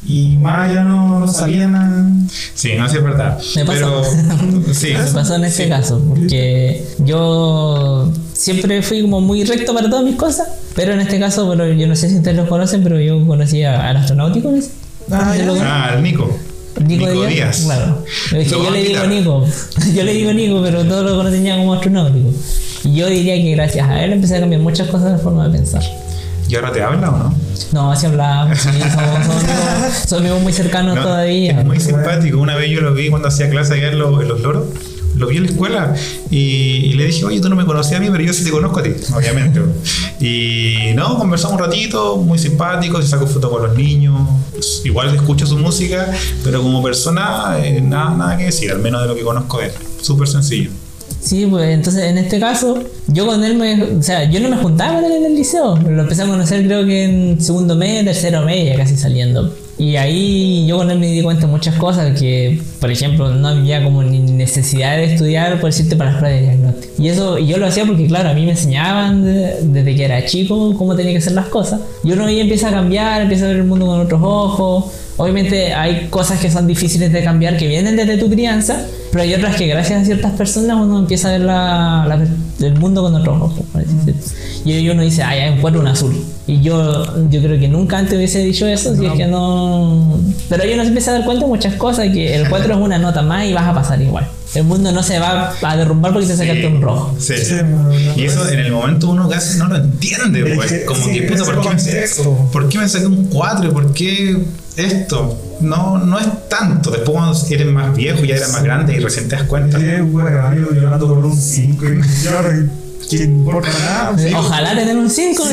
y más ya no, no salían a... Sí, no, sí es verdad. Me pasó. Pero, sí, Me pasó en este sí. caso, porque yo siempre fui como muy recto para todas mis cosas, pero en este caso, bueno, yo no sé si ustedes lo conocen, pero yo conocí a- al astronáutico, ¿no? Ah, ¿Se lo ya. Ah, el Nico. Nico, Nico Díaz, Díaz. claro. Es que Lo yo van a le digo quitar. Nico, yo le digo Nico, pero todos lo conocen ya como astronáutico. Y yo diría que gracias a él empecé a cambiar muchas cosas de la forma de pensar. ¿Y ahora te habla o no? No, así hablábamos, sí, somos, somos amigos, somos amigos muy cercanos No, todavía. es muy simpático. Una vez yo lo vi cuando hacía clase allá en, los- en los loros. Lo vi en la escuela y, y le dije, oye, tú no me conocías a mí, pero yo sí te conozco a ti, obviamente. Y no, conversamos un ratito, muy simpático, se sacó fotos con los niños. Igual escucho su música, pero como persona, eh, nada, nada que decir, al menos de lo que conozco de él. Súper sencillo. Sí, pues entonces en este caso, yo con él me. O sea, yo no me juntaba con él en el liceo. Lo empecé a conocer creo que en segundo mes, tercero mes, ya casi saliendo. Y ahí yo con él me di cuenta de muchas cosas que, por ejemplo, no había como ni necesidad de estudiar, por decirte, para las pruebas de diagnóstico. Y eso, y yo lo hacía porque, claro, a mí me enseñaban de- desde que era chico cómo tenía que hacer las cosas. Y uno ahí empieza a cambiar, empieza a ver el mundo con otros ojos. Obviamente hay cosas que son difíciles de cambiar, que vienen desde tu crianza, pero hay otras que gracias a ciertas personas uno empieza a ver la, la- el mundo con otros ojos, por así decirlo. Y ahí uno dice, ah, ya encuentro un azul. Y yo, yo creo que nunca antes hubiese dicho eso, si es que no... Pero ahí uno se empieza a dar cuenta de muchas cosas, que el cuatro es una nota más y vas a pasar igual. El mundo no se va a derrumbar porque te sacaste un rojo. Sí. Sí, no, Y eso en el momento uno casi no lo entiende, Es pues. que, Como sí, que, puta, ese ¿por qué, me, contexto. ¿por qué me saqué un cuatro? ¿Por qué esto? No, no es tanto. Después cuando eres más viejo, ya eres más grande y recién te das cuenta. Sí, weón, yo llorando por un cinco y yo, ¿qué importa nada? Sí, Ojalá tener un cinco.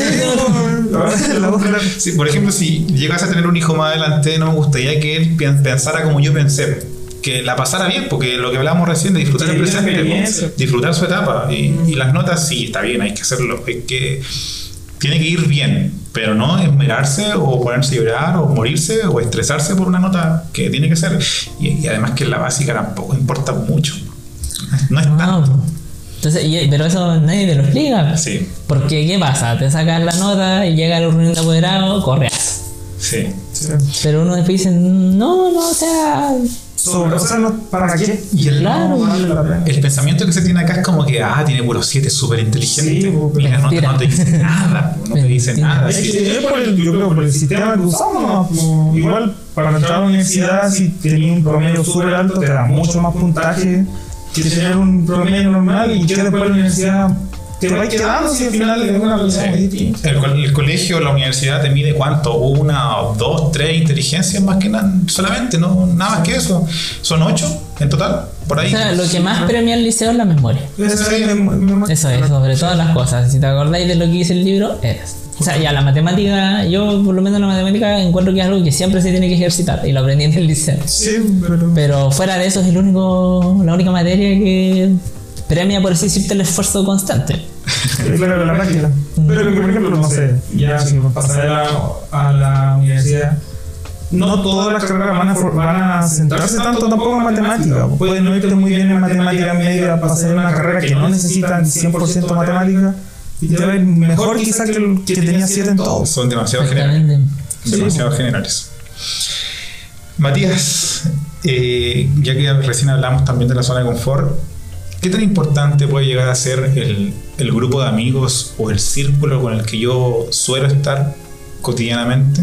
la otra. Sí, por ejemplo, si llegas a tener un hijo más adelante, no me gustaría que él pen- pensara como yo pensé. Que la pasara bien, porque lo que hablábamos recién de disfrutar Sí, el la presente, experiencia. pues, disfrutar su etapa. Y, y las notas, sí, está bien, hay que hacerlo. Hay que, tiene que ir bien, pero no esmerarse o ponerse a llorar o morirse o estresarse por una nota que tiene que ser. Y, y además que la básica tampoco importa mucho. No es No, tanto. entonces, y- pero eso nadie te lo explica. Sí, Porque, ¿qué pasa? Te sacas la nota y llega a la reunión de apoderado, correas. sí. Sí. Pero uno después dice, no, no, o sea, Sobre, o sea, no, ¿para qué? Y el, claro. No vale la pena. el pensamiento que se tiene acá es como que, ah, tiene puro siete, súper inteligente. Sí, y la nota mentira. no te dice nada, no te dice Mentira. nada. Es sí. que es por el, yo creo por el sistema que usamos, ¿no? Como igual para entrar a la universidad, si tenías un promedio súper alto, te da mucho más puntaje que tener un promedio normal y que después la universidad te va quedando si al final es una cosa muy distinta. El, co- el colegio, la universidad te mide cuánto, una, dos, tres inteligencias más que nada, solamente, no nada más que eso. Son ocho en total, por ahí. o sea, lo que más premia el liceo es la memoria. Eso es, me- me- Eso es, sobre todas las cosas. Si te acordáis de lo que dice el libro, eres. O sea, ya la matemática, yo por lo menos la matemática encuentro que es algo que siempre se tiene que ejercitar y lo aprendí en el liceo. Sí, pero... Pero fuera de eso es el único, la única materia que premia, por así decirte, el esfuerzo constante. Claro, la práctica. Pero que, por ejemplo, no sé, ya si nos pasara a la universidad, no todas las carreras van a, for- van a centrarse tanto tampoco en matemática. Pueden no irte muy bien en matemática media para hacer una carrera que no necesitan cien por ciento matemática y te va a ir mejor quizá que el que tenía siete en todo. Son demasiado generales. Exactamente. Demasiado generales. Matías, eh, ya que recién hablamos también de la zona de confort, ¿qué tan importante puede llegar a ser el, el grupo de amigos o el círculo con el que yo suelo estar cotidianamente?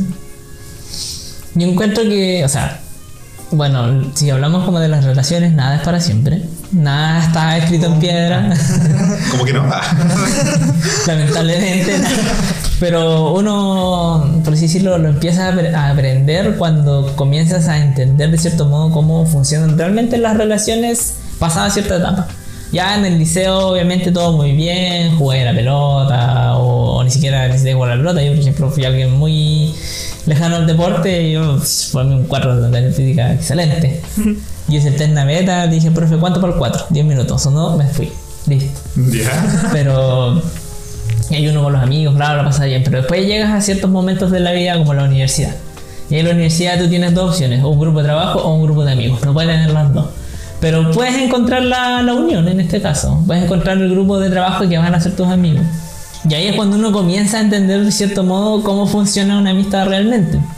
Yo encuentro que, o sea, bueno, si hablamos como de las relaciones, nada es para siempre. Nada está escrito en piedra. Como que no. Lamentablemente. No. Pero uno, por así decirlo, lo empieza a, apre- a aprender cuando comienzas a entender de cierto modo cómo funcionan realmente las relaciones pasadas cierta etapa. Ya en el liceo, obviamente, todo muy bien, jugué a la pelota o, o ni siquiera necesité jugar a la pelota. Yo, por ejemplo, fui alguien muy lejano al deporte y yo formé un cuatro de física excelente. Yo hice el test naveta, dije, profe, ¿cuánto para el cuatro? diez minutos, sonó, me fui. Listo. Ya. Pero hay uno con los amigos, claro, lo pasa bien. Pero después llegas a ciertos momentos de la vida como la universidad. Y en la universidad tú tienes dos opciones, o un grupo de trabajo o un grupo de amigos. No puedes tener las dos. Pero puedes encontrar la, la unión en este caso. Puedes encontrar el grupo de trabajo que van a ser tus amigos. Y ahí es cuando uno comienza a entender de cierto modo cómo funciona una amistad realmente.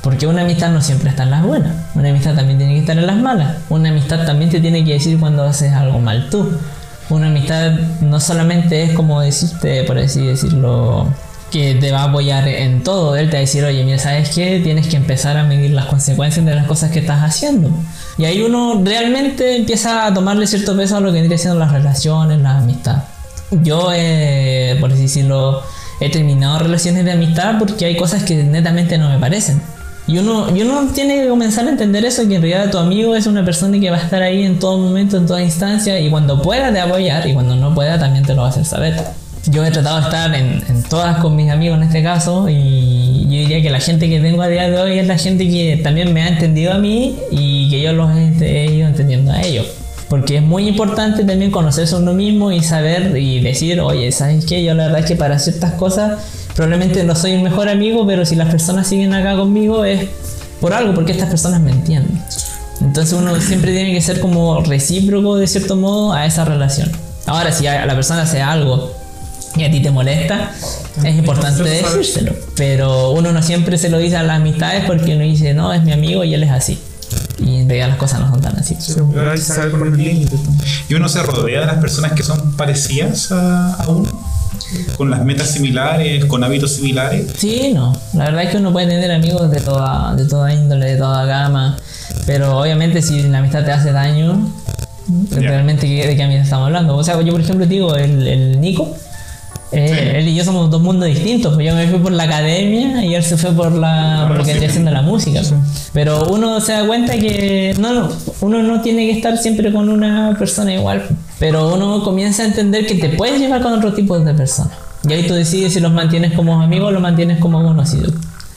Porque una amistad no siempre está en las buenas. Una amistad también tiene que estar en las malas. Una amistad también te tiene que decir cuando haces algo mal tú. Una amistad no solamente es como decirte, por así decirlo, que te va a apoyar en todo. Él te va a decir, oye, mira, ¿sabes qué? Tienes que empezar a medir las consecuencias de las cosas que estás haciendo. Y ahí uno realmente empieza a tomarle cierto peso a lo que viene siendo las relaciones, las amistades. Yo, eh, por así decirlo, he terminado relaciones de amistad porque hay cosas que netamente no me parecen. Y uno, y uno tiene que comenzar a entender eso, que en realidad tu amigo es una persona que va a estar ahí en todo momento, en toda instancia, y cuando pueda te apoyar, y cuando no pueda también te lo va a hacer saber. Yo he tratado de estar en, en todas con mis amigos en este caso, y yo diría que la gente que tengo a día de hoy es la gente que también me ha entendido a mí y que yo los he, he ido entendiendo a ellos. Porque es muy importante también conocerse a uno mismo y saber y decir, oye, ¿sabes qué? Yo la verdad es que para ciertas cosas probablemente no soy el mejor amigo, pero si las personas siguen acá conmigo es por algo, porque estas personas me entienden. Entonces uno siempre tiene que ser como recíproco de cierto modo a esa relación. Ahora, si a la persona hace algo y a ti te molesta, es importante decírselo. Pero uno no siempre se lo dice a las amistades porque uno dice, no, es mi amigo y él es así. Y en realidad las cosas no son tan así. Sí, hay que saber poner límites. Y uno se rodea de las personas que son parecidas a, a uno, con las metas similares, con hábitos similares. Sí, no. La verdad es que uno puede tener amigos de toda, de toda índole, de toda gama. Pero obviamente si la amistad te hace daño, yeah. realmente ¿de qué amistad estamos hablando? O sea, yo por ejemplo digo, el, el Nico. Eh, sí. Él y yo somos dos mundos distintos. Yo me fui por la academia y él se fue por la por lo que estoy haciendo la música. Sí. Pero uno se da cuenta que no, no, uno no tiene que estar siempre con una persona igual. Pero uno comienza a entender que te puedes llevar con otro tipo de personas. Y ahí tú decides si los mantienes como amigos o los mantienes como conocidos.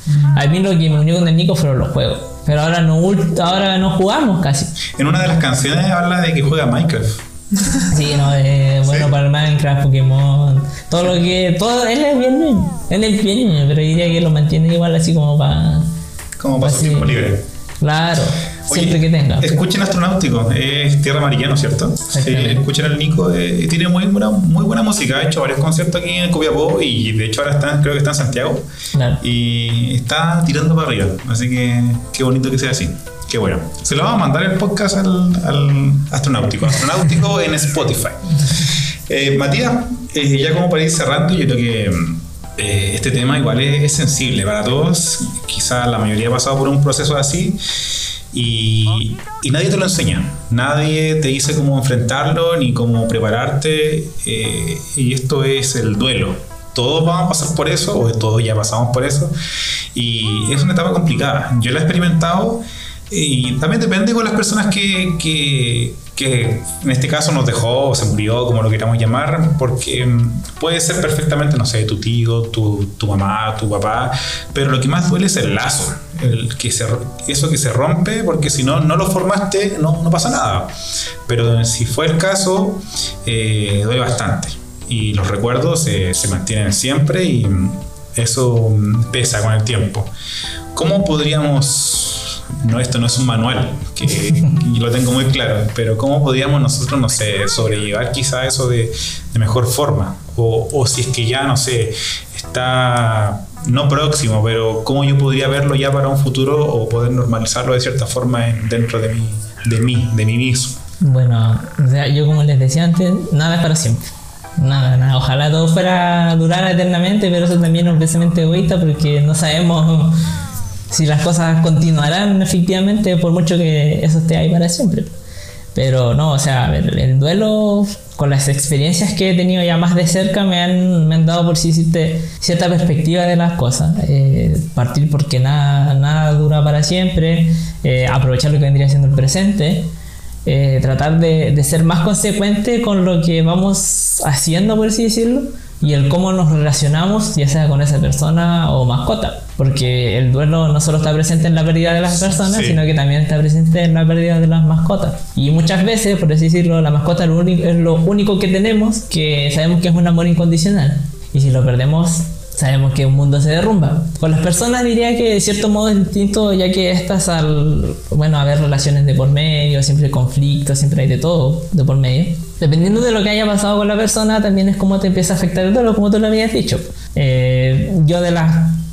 A mí lo que me unió con el Nico fueron los juegos. Pero ahora no, ahora no jugamos casi. En una de las canciones habla de que juega Minecraft. Sí, no, eh, bueno, sí. Para el Minecraft, Pokémon, todo lo que. Todo, él es bien niño, él es bien niño, pero diría que lo mantiene igual así como para. Como para su tiempo libre. Claro, oye, siempre que tenga. Escuchen Astronáutico, es Tierra Amarilla, ¿no es cierto? Sí, escuchen al Nico, eh, tiene muy buena, muy buena música, ha hecho varios conciertos aquí en Copiapó y de hecho ahora está, creo que está en Santiago. Claro. Y está tirando para arriba, así que qué bonito que sea así. Qué bueno. Se lo vamos a mandar el podcast al, al Astronáutico. Astronáutico en Spotify. Eh, Matías, eh, ya como para ir cerrando, yo creo que eh, este tema igual es, es sensible para todos. Quizá la mayoría ha pasado por un proceso así y, y nadie te lo enseña. Nadie te dice cómo enfrentarlo ni cómo prepararte. Eh, y esto es el duelo. Todos vamos a pasar por eso, o todos ya pasamos por eso. Y es una etapa complicada. Yo la he experimentado. Y también depende con las personas que, que, que en este caso nos dejó o se murió, como lo queramos llamar, porque puede ser perfectamente, no sé, tu tío, tu, tu mamá, tu papá, pero lo que más duele es el lazo, el que se, eso que se rompe, porque si no, no lo formaste, no, no pasa nada. Pero si fue el caso, eh, duele bastante. Y los recuerdos eh, se mantienen siempre y eso pesa con el tiempo. ¿Cómo podríamos... No, esto no es un manual, que, que yo lo tengo muy claro, pero ¿cómo podríamos nosotros, no sé, sobrellevar quizá eso de, de mejor forma? O, o si es que ya, no sé, está no próximo, pero ¿cómo yo podría verlo ya para un futuro o poder normalizarlo de cierta forma en, dentro de mí, de mí, de mí mismo? Bueno, o sea, yo como les decía antes, nada es para siempre. Nada, nada. Ojalá todo fuera durar eternamente, pero eso también es un pensamiento egoísta porque no sabemos si las cosas continuarán efectivamente por mucho que eso esté ahí para siempre. Pero no, o sea, a ver, el duelo con las experiencias que he tenido ya más de cerca me han, me han dado, por si decirte, cierta perspectiva de las cosas. Eh, partir porque nada, nada dura para siempre, eh, aprovechar lo que vendría siendo el presente, eh, tratar de, de ser más consecuente con lo que vamos haciendo, por así decirlo, y el cómo nos relacionamos, ya sea con esa persona o mascota, porque el duelo no solo está presente en la pérdida de las personas, sí, sino que también está presente en la pérdida de las mascotas. Y muchas veces, por así decirlo, la mascota es lo único, es lo único que tenemos, que sabemos que es un amor incondicional, y si lo perdemos, sabemos que un mundo se derrumba. Con las personas diría que de cierto modo es distinto, ya que estas, al bueno, haber relaciones de por medio, siempre hay conflictos, siempre hay de todo de por medio. Dependiendo de lo que haya pasado con la persona, también es cómo te empieza a afectar el duelo, como tú lo habías dicho. Eh, yo de las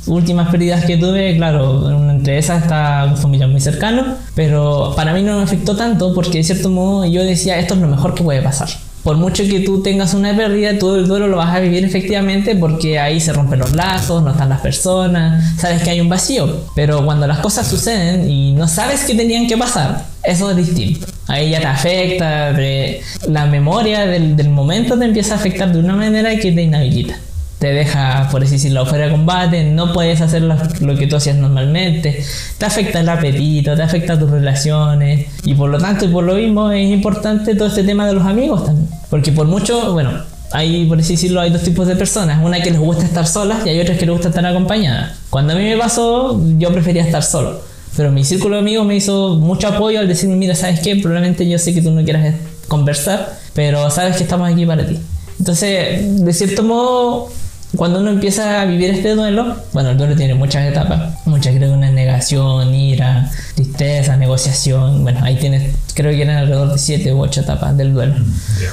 últimas pérdidas que tuve, claro, entre esas está un familiar muy cercano, pero para mí no me afectó tanto porque de cierto modo yo decía, esto es lo mejor que puede pasar. Por mucho que tú tengas una pérdida, todo el duelo lo vas a vivir efectivamente porque ahí se rompen los lazos, no están las personas, sabes que hay un vacío. Pero cuando las cosas suceden y no sabes que tenían que pasar, eso es distinto. Ahí ya te afecta, te, la memoria del, del momento te empieza a afectar de una manera que te inhabilita. Te deja, por así decirlo, fuera de combate, no puedes hacer lo, lo que tú hacías normalmente, te afecta el apetito, te afecta tus relaciones y por lo tanto y por lo mismo es importante todo este tema de los amigos también, porque por mucho, bueno, hay, por así decirlo, hay dos tipos de personas, una que les gusta estar solas y hay otras que les gusta estar acompañadas. Cuando a mí me pasó, yo prefería estar solo, pero mi círculo de amigos me hizo mucho apoyo al decirme, mira, ¿sabes qué? Probablemente yo sé que tú no quieras conversar, pero sabes que estamos aquí para ti. Entonces, de cierto modo, cuando uno empieza a vivir este duelo, bueno, el duelo tiene muchas etapas, muchas, creo que una es negación, ira, tristeza, negociación, bueno, ahí tienes, creo que eran alrededor de siete u ocho etapas del duelo. Yeah.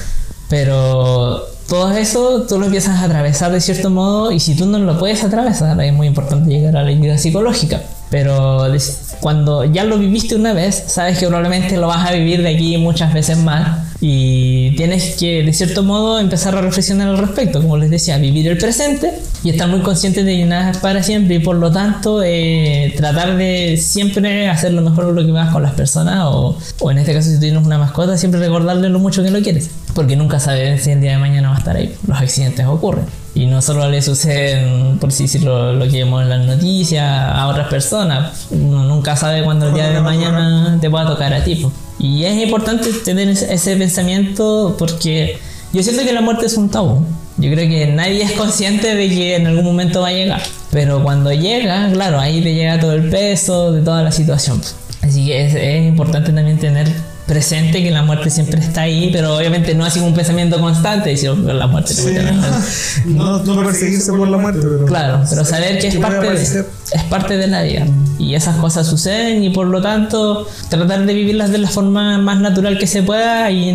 Pero todo eso tú lo empiezas a atravesar de cierto modo y si tú no lo puedes atravesar, es muy importante llegar a la ayuda psicológica. Pero cuando ya lo viviste una vez, sabes que probablemente lo vas a vivir de aquí muchas veces más y tienes que, de cierto modo, empezar a reflexionar al respecto. Como les decía, vivir el presente y estar muy consciente de que nada es para siempre y por lo tanto eh, tratar de siempre hacer lo mejor lo que vas con las personas o, o en este caso si tienes una mascota, siempre recordarle lo mucho que lo quieres. Porque nunca sabes si el día de mañana va a estar ahí. Los accidentes ocurren. Y no solo le suceden, por así decirlo, lo que vemos en las noticias a otras personas. Uno nunca sabe cuándo el día de mañana te pueda tocar a ti. Po. Y es importante tener ese pensamiento porque yo siento que la muerte es un tabú. Yo creo que nadie es consciente de que en algún momento va a llegar. Pero cuando llega, claro, ahí te llega todo el peso de toda la situación. Así que es, es importante también tener presente que la muerte siempre está ahí, pero obviamente no así como un pensamiento constante decir la muerte sí, no, no, no perseguirse por la muerte, pero claro, pero saber que es parte de, es parte de la vida y esas cosas suceden y por lo tanto tratar de vivirlas de la forma más natural que se pueda y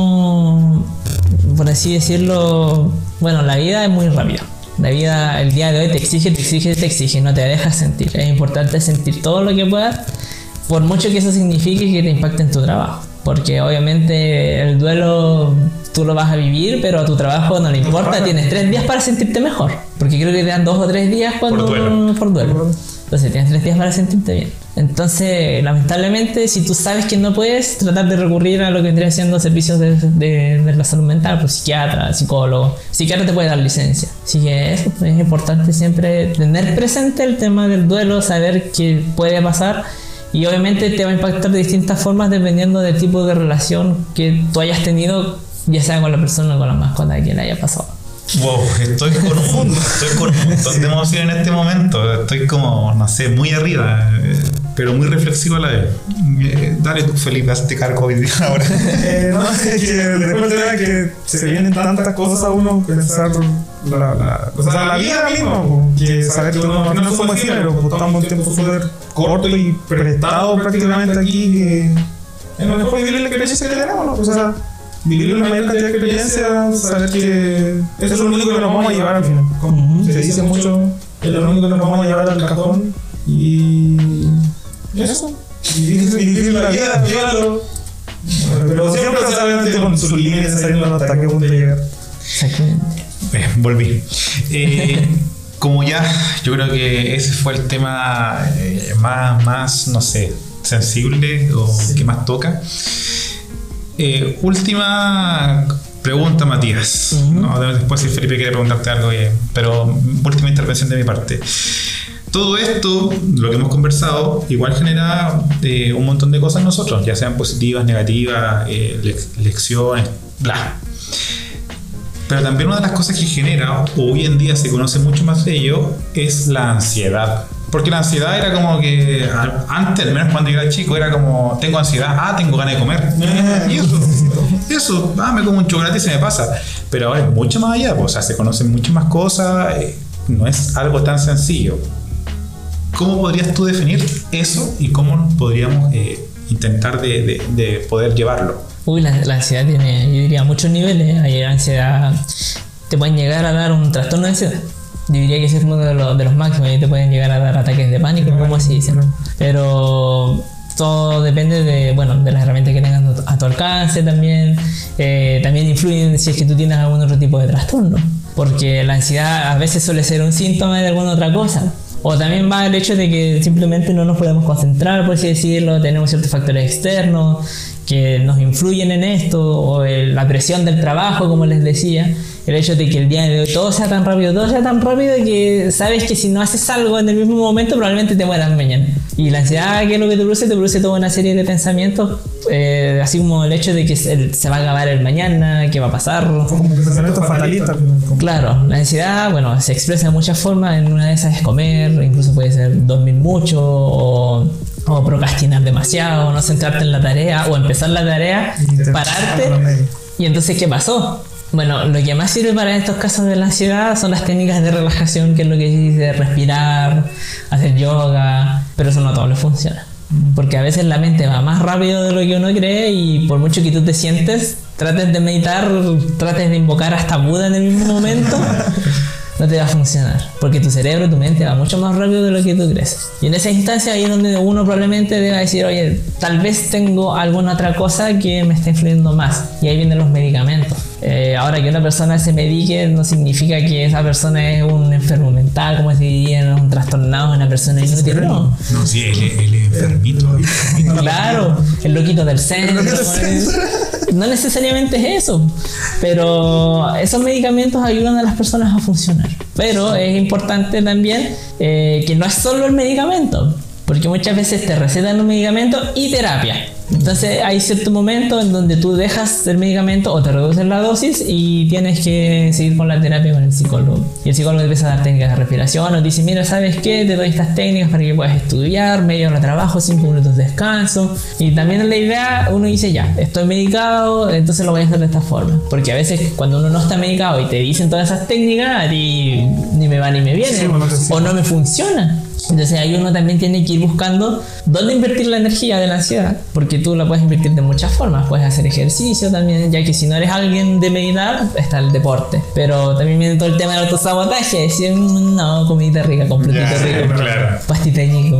no, por así decirlo, bueno, la vida es muy rápida. La vida el día de hoy te exige, te exige, te exige, no te dejas sentir. Es importante sentir todo lo que puedas, por mucho que eso signifique que te impacte en tu trabajo. Porque obviamente el duelo tú lo vas a vivir, pero a tu trabajo no le importa. Tienes tres días para sentirte mejor. Porque creo que te dan dos o tres días cuando, por duelo. Por duelo. Entonces tienes tres días para sentirte bien. Entonces, lamentablemente, si tú sabes que no puedes, tratar de recurrir a lo que vendría siendo servicios de, de, de la salud mental, pues psiquiatra, psicólogo. Psiquiatra te puede dar licencia. Así que eso es importante siempre tener presente el tema del duelo, saber qué puede pasar. Y obviamente te va a impactar de distintas formas dependiendo del tipo de relación que tú hayas tenido, ya sea con la persona o con la mascota que le haya pasado. Wow, estoy con un mundo, estoy con un montón de emoción en este momento. Estoy como, no sé, muy arriba, eh, pero muy reflexivo a la vez. Eh, dale tú, Felipe, hazte cargo hoy día ahora. Eh, no, es que después de que se vienen tantas cosas a uno, pensar la, la, o sea, la vida misma, que saber que uno no somos efímeros, estamos un tiempo súper corto y prestado prácticamente aquí, que es lo mejor vivir la experiencia que tenemos, ¿no? O sea, vivir la mayor cantidad de experiencia, saber que eso es lo único que nos vamos a llevar al final. Como se dice mucho, es lo único que nos vamos a llevar al cajón y eso, vivir, vivir la vida, vivirlo. Pero siempre obviamente con sus límites, sabiendo hasta qué punto llegar. Exactamente. Eh, volví. Eh, como ya, yo creo que ese fue el tema eh, más, más, no sé, sensible o sí. que más toca. Eh, última pregunta, Matías. Uh-huh. No, después si Felipe quiere preguntarte algo, eh, pero última intervención de mi parte. Todo esto, lo que hemos conversado, igual genera eh, un montón de cosas en nosotros, ya sean positivas, negativas, eh, le- lecciones, bla. Pero también una de las cosas que genera, o hoy en día se conoce mucho más de ello, es la ansiedad. Porque la ansiedad era como que, antes, al menos cuando yo era chico, era como, tengo ansiedad, ah, tengo ganas de comer. Y eso, eso, ah, me como un chocolate y se me pasa. Pero ahora es mucho más allá, pues, o sea, se conocen muchas más cosas, eh, no es algo tan sencillo. ¿Cómo podrías tú definir eso y cómo podríamos eh, intentar de, de, de poder llevarlo? Uy, la, la ansiedad tiene, yo diría, muchos niveles. Hay ansiedad, te pueden llegar a dar un trastorno de ansiedad. Yo diría que ese es uno de los, de los máximos y te pueden llegar a dar ataques de pánico, como así dicen. Pero todo depende de, bueno, de las herramientas que tengas a tu alcance también. Eh, también influyen si es que tú tienes algún otro tipo de trastorno. Porque la ansiedad a veces suele ser un síntoma de alguna otra cosa. O también va el hecho de que simplemente no nos podemos concentrar, por así decirlo, tenemos ciertos factores externos que nos influyen en esto, o el, la presión del trabajo, como les decía, el hecho de que el día de hoy todo sea tan rápido, todo sea tan rápido que sabes que si no haces algo en el mismo momento probablemente te mueras mañana. Y la ansiedad, ¿qué es lo que te produce? Te produce toda una serie de pensamientos, eh, así como el hecho de que se, se va a acabar el mañana, qué va a pasar. Como pensamientos fatalistas. Claro, la ansiedad, bueno, se expresa de muchas formas. En una de esas es comer, incluso puede ser dormir mucho, o, o procrastinar demasiado, no centrarte en la tarea, o empezar la tarea, pararte. Y entonces, ¿qué pasó? Bueno, lo que más sirve para estos casos de la ansiedad son las técnicas de relajación, que es lo que dice respirar, hacer yoga, pero eso no a todos les funciona. Porque a veces la mente va más rápido de lo que uno cree y por mucho que tú te sientes, trates de meditar, trates de invocar hasta Buda en el mismo momento, no te va a funcionar. Porque tu cerebro, tu mente va mucho más rápido de lo que tú crees. Y en esa instancia ahí es donde uno probablemente deba decir, oye, tal vez tengo alguna otra cosa que me está influyendo más. Y ahí vienen los medicamentos. Eh, ahora que una persona se medique no significa que esa persona es un enfermo mental, como se diría, un trastornado, una persona inútil, no. No, sí, él, él es enfermito. Claro, el loquito del centro. No necesariamente es eso, pero esos medicamentos ayudan a las personas a funcionar. Pero es importante también eh, que no es solo el medicamento, porque muchas veces te recetan un medicamento y terapia. Entonces hay cierto momento en donde tú dejas el medicamento o te reduces la dosis y tienes que seguir con la terapia con el psicólogo. Y el psicólogo empieza a dar técnicas de respiración, o dice, mira, ¿sabes qué? Te doy estas técnicas para que puedas estudiar, media hora de trabajo, cinco minutos de descanso. Y también en la idea uno dice, ya, estoy medicado, entonces lo voy a hacer de esta forma. Porque a veces cuando uno no está medicado y te dicen todas esas técnicas, a ti ni me va ni me viene, sí, bueno, sí, o no me funciona. Entonces ahí uno también tiene que ir buscando dónde invertir la energía de la ansiedad, porque tú la puedes invertir de muchas formas. Puedes hacer ejercicio también, ya que si no eres alguien de meditar, está el deporte. Pero también viene todo el tema del autosabotaje, decir, no, comidita rica, completito yeah, rico, claro. Pastita de ñico.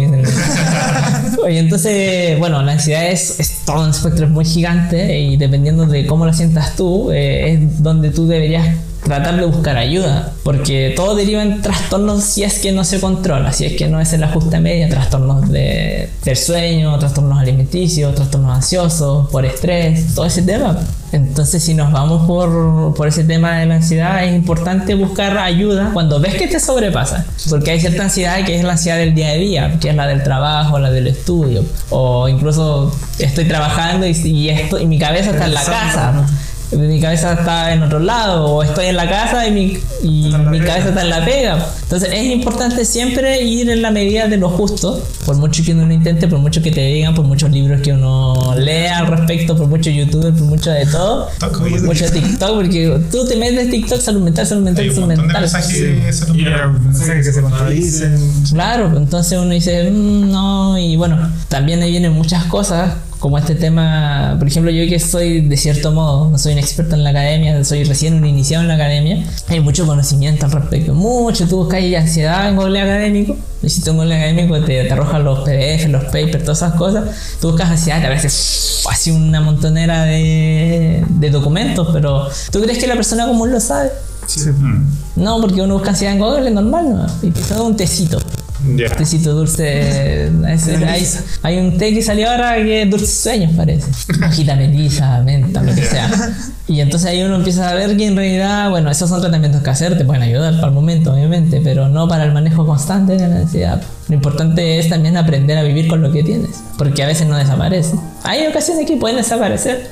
Oye, entonces, bueno, la ansiedad es, es todo un espectro muy gigante, y dependiendo de cómo la sientas tú, eh, es donde tú deberías tratar de buscar ayuda, porque todo deriva en trastornos si es que no se controla, si es que no es en la justa media, trastornos de, del sueño, trastornos alimenticios, trastornos ansiosos, por estrés, todo ese tema. Entonces, si nos vamos por, por ese tema de la ansiedad, es importante buscar ayuda cuando ves que te sobrepasa, porque hay cierta ansiedad que es la ansiedad del día a día, que es la del trabajo, la del estudio, o incluso estoy trabajando y, y, esto, y mi cabeza está en la casa, mi cabeza está en otro lado, o estoy en la casa y mi, y mi cabeza está en la pega. Entonces es importante siempre ir en la medida de lo justo, por mucho que uno lo intente, por mucho que te digan, por muchos libros que uno lea al respecto, por mucho YouTube, por mucho de todo, por mucho TikTok, porque tú te metes TikTok, salud mental, salud mental, salud mental. Mensajes que se contradicen. Claro, entonces uno dice, mmm, no, y bueno, también ahí vienen muchas cosas, como este tema, por ejemplo, yo que soy de cierto modo, no soy un experto en la academia, soy recién un iniciado en la academia, hay mucho conocimiento al respecto, mucho. Tú buscas ansiedad en Google académico, necesito un Google académico, te, te arrojan los P D F, los papers, todas esas cosas. Tú buscas ansiedad, te aparece así una montonera de, de documentos, pero ¿tú crees que la persona común lo sabe? Sí. No, porque uno busca ansiedad en Google, es normal, ¿no? Y te da un tecito. Yeah. Tecito dulce. Ese, hay, hay un té que salió ahora que es dulce sueños, parece. Hojita melisa, menta, lo que sea. Y entonces ahí uno empieza a ver que en realidad, bueno, esos son tratamientos que hacer, te pueden ayudar para el momento, obviamente, pero no para el manejo constante de la ansiedad. Lo importante es también aprender a vivir con lo que tienes, porque a veces no desaparece. Hay ocasiones que pueden desaparecer,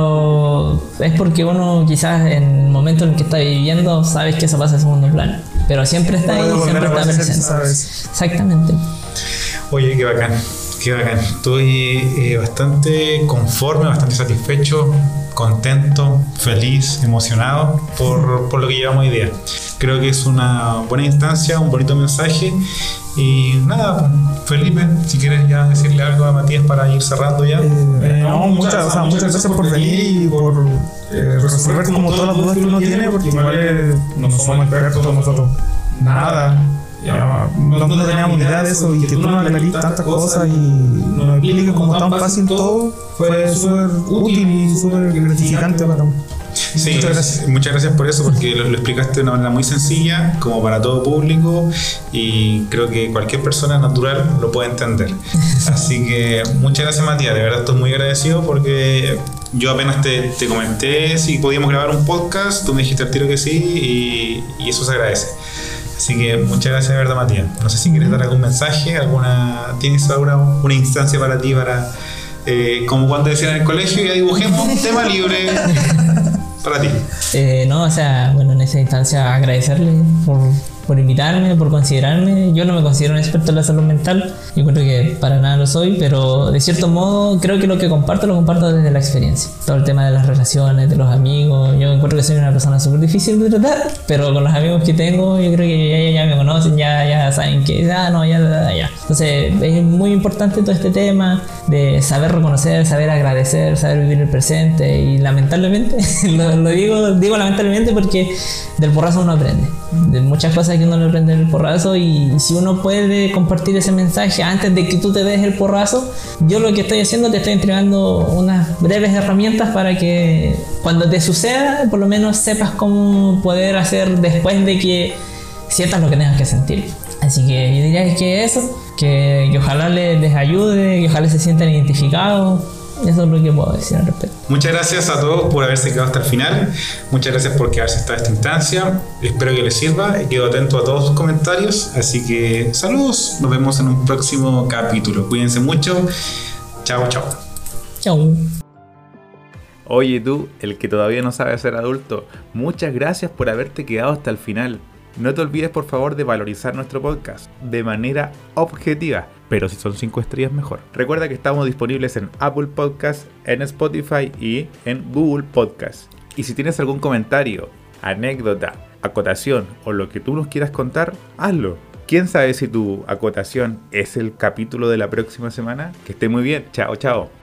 pero es porque uno quizás en el momento en el que está viviendo sabes que eso pasa a segundo plano, pero siempre está ahí, siempre está presente. Exactamente. Oye, qué bacán, qué bacán. Estoy eh, bastante conforme, bastante satisfecho, contento, feliz, emocionado por, por lo que llevamos hoy día. Creo que es una buena instancia, un bonito mensaje. Y nada, Felipe, si quieres ya decirle algo a Matías para ir cerrando ya. Eh, eh, no, muchas, o sea, muchas gracias por venir y por eh, resolver como todas las dudas que uno tiene, porque igual eh, no somos expertos nosotros. nada. Ya, nosotros no teníamos ni idea de eso y que tú nos aclarís tantas cosas y nos expliques como tan fácil todo, fue súper útil y súper gratificante para mí. Sí, muchas gracias. muchas gracias por eso, porque lo, lo explicaste de una manera muy sencilla, como para todo público, y creo que cualquier persona natural lo puede entender. Así que muchas gracias, Matías, de verdad estoy muy agradecido, porque yo apenas te, te comenté si podíamos grabar un podcast, tú me dijiste al tiro que sí, y, y eso se agradece. Así que muchas gracias de verdad, Matías. No sé si quieres dar algún mensaje, alguna tienes alguna una instancia para ti, para eh, como cuando decían en el colegio, ya dibujemos un tema libre para ti. Eh, no, o sea, bueno, en esa instancia agradecerle por, por invitarme, por considerarme. Yo no me considero un experto en la salud mental, yo creo que para nada lo soy, pero de cierto modo creo que lo que comparto lo comparto desde la experiencia. Todo el tema de las relaciones, de los amigos, yo encuentro que soy una persona súper difícil de tratar, pero con los amigos que tengo yo creo que ya, ya, ya me conocen, ya, ya saben que, ah, no, ya, ya, ya. Entonces es muy importante todo este tema de saber reconocer, saber agradecer, saber vivir el presente, y lamentablemente, lo, lo digo, digo lamentablemente porque del porrazo uno aprende, de muchas cosas que uno le aprende en el porrazo, y, y si uno puede compartir ese mensaje antes de que tú te des el porrazo, yo lo que estoy haciendo te estoy entregando unas breves herramientas para que cuando te suceda por lo menos sepas cómo poder hacer después de que sientas lo que tengas que sentir. Así que yo diría que eso, que, que ojalá les, les ayude, que ojalá se sientan identificados. Eso es lo que puedo decir al respecto. Muchas gracias a todos por haberse quedado hasta el final. Muchas gracias por quedarse hasta esta instancia. Espero que les sirva. Quedo atento a todos sus comentarios. Así que saludos. Nos vemos en un próximo capítulo. Cuídense mucho. Chao, chao. Chao. Oye tú, el que todavía no sabe ser adulto, muchas gracias por haberte quedado hasta el final. No te olvides por favor de valorizar nuestro podcast de manera objetiva, pero si son cinco estrellas mejor. Recuerda que estamos disponibles en Apple Podcasts, en Spotify y en Google Podcasts. Y si tienes algún comentario, anécdota, acotación o lo que tú nos quieras contar, hazlo. ¿Quién sabe si tu acotación es el capítulo de la próxima semana? Que esté muy bien. Chao, chao.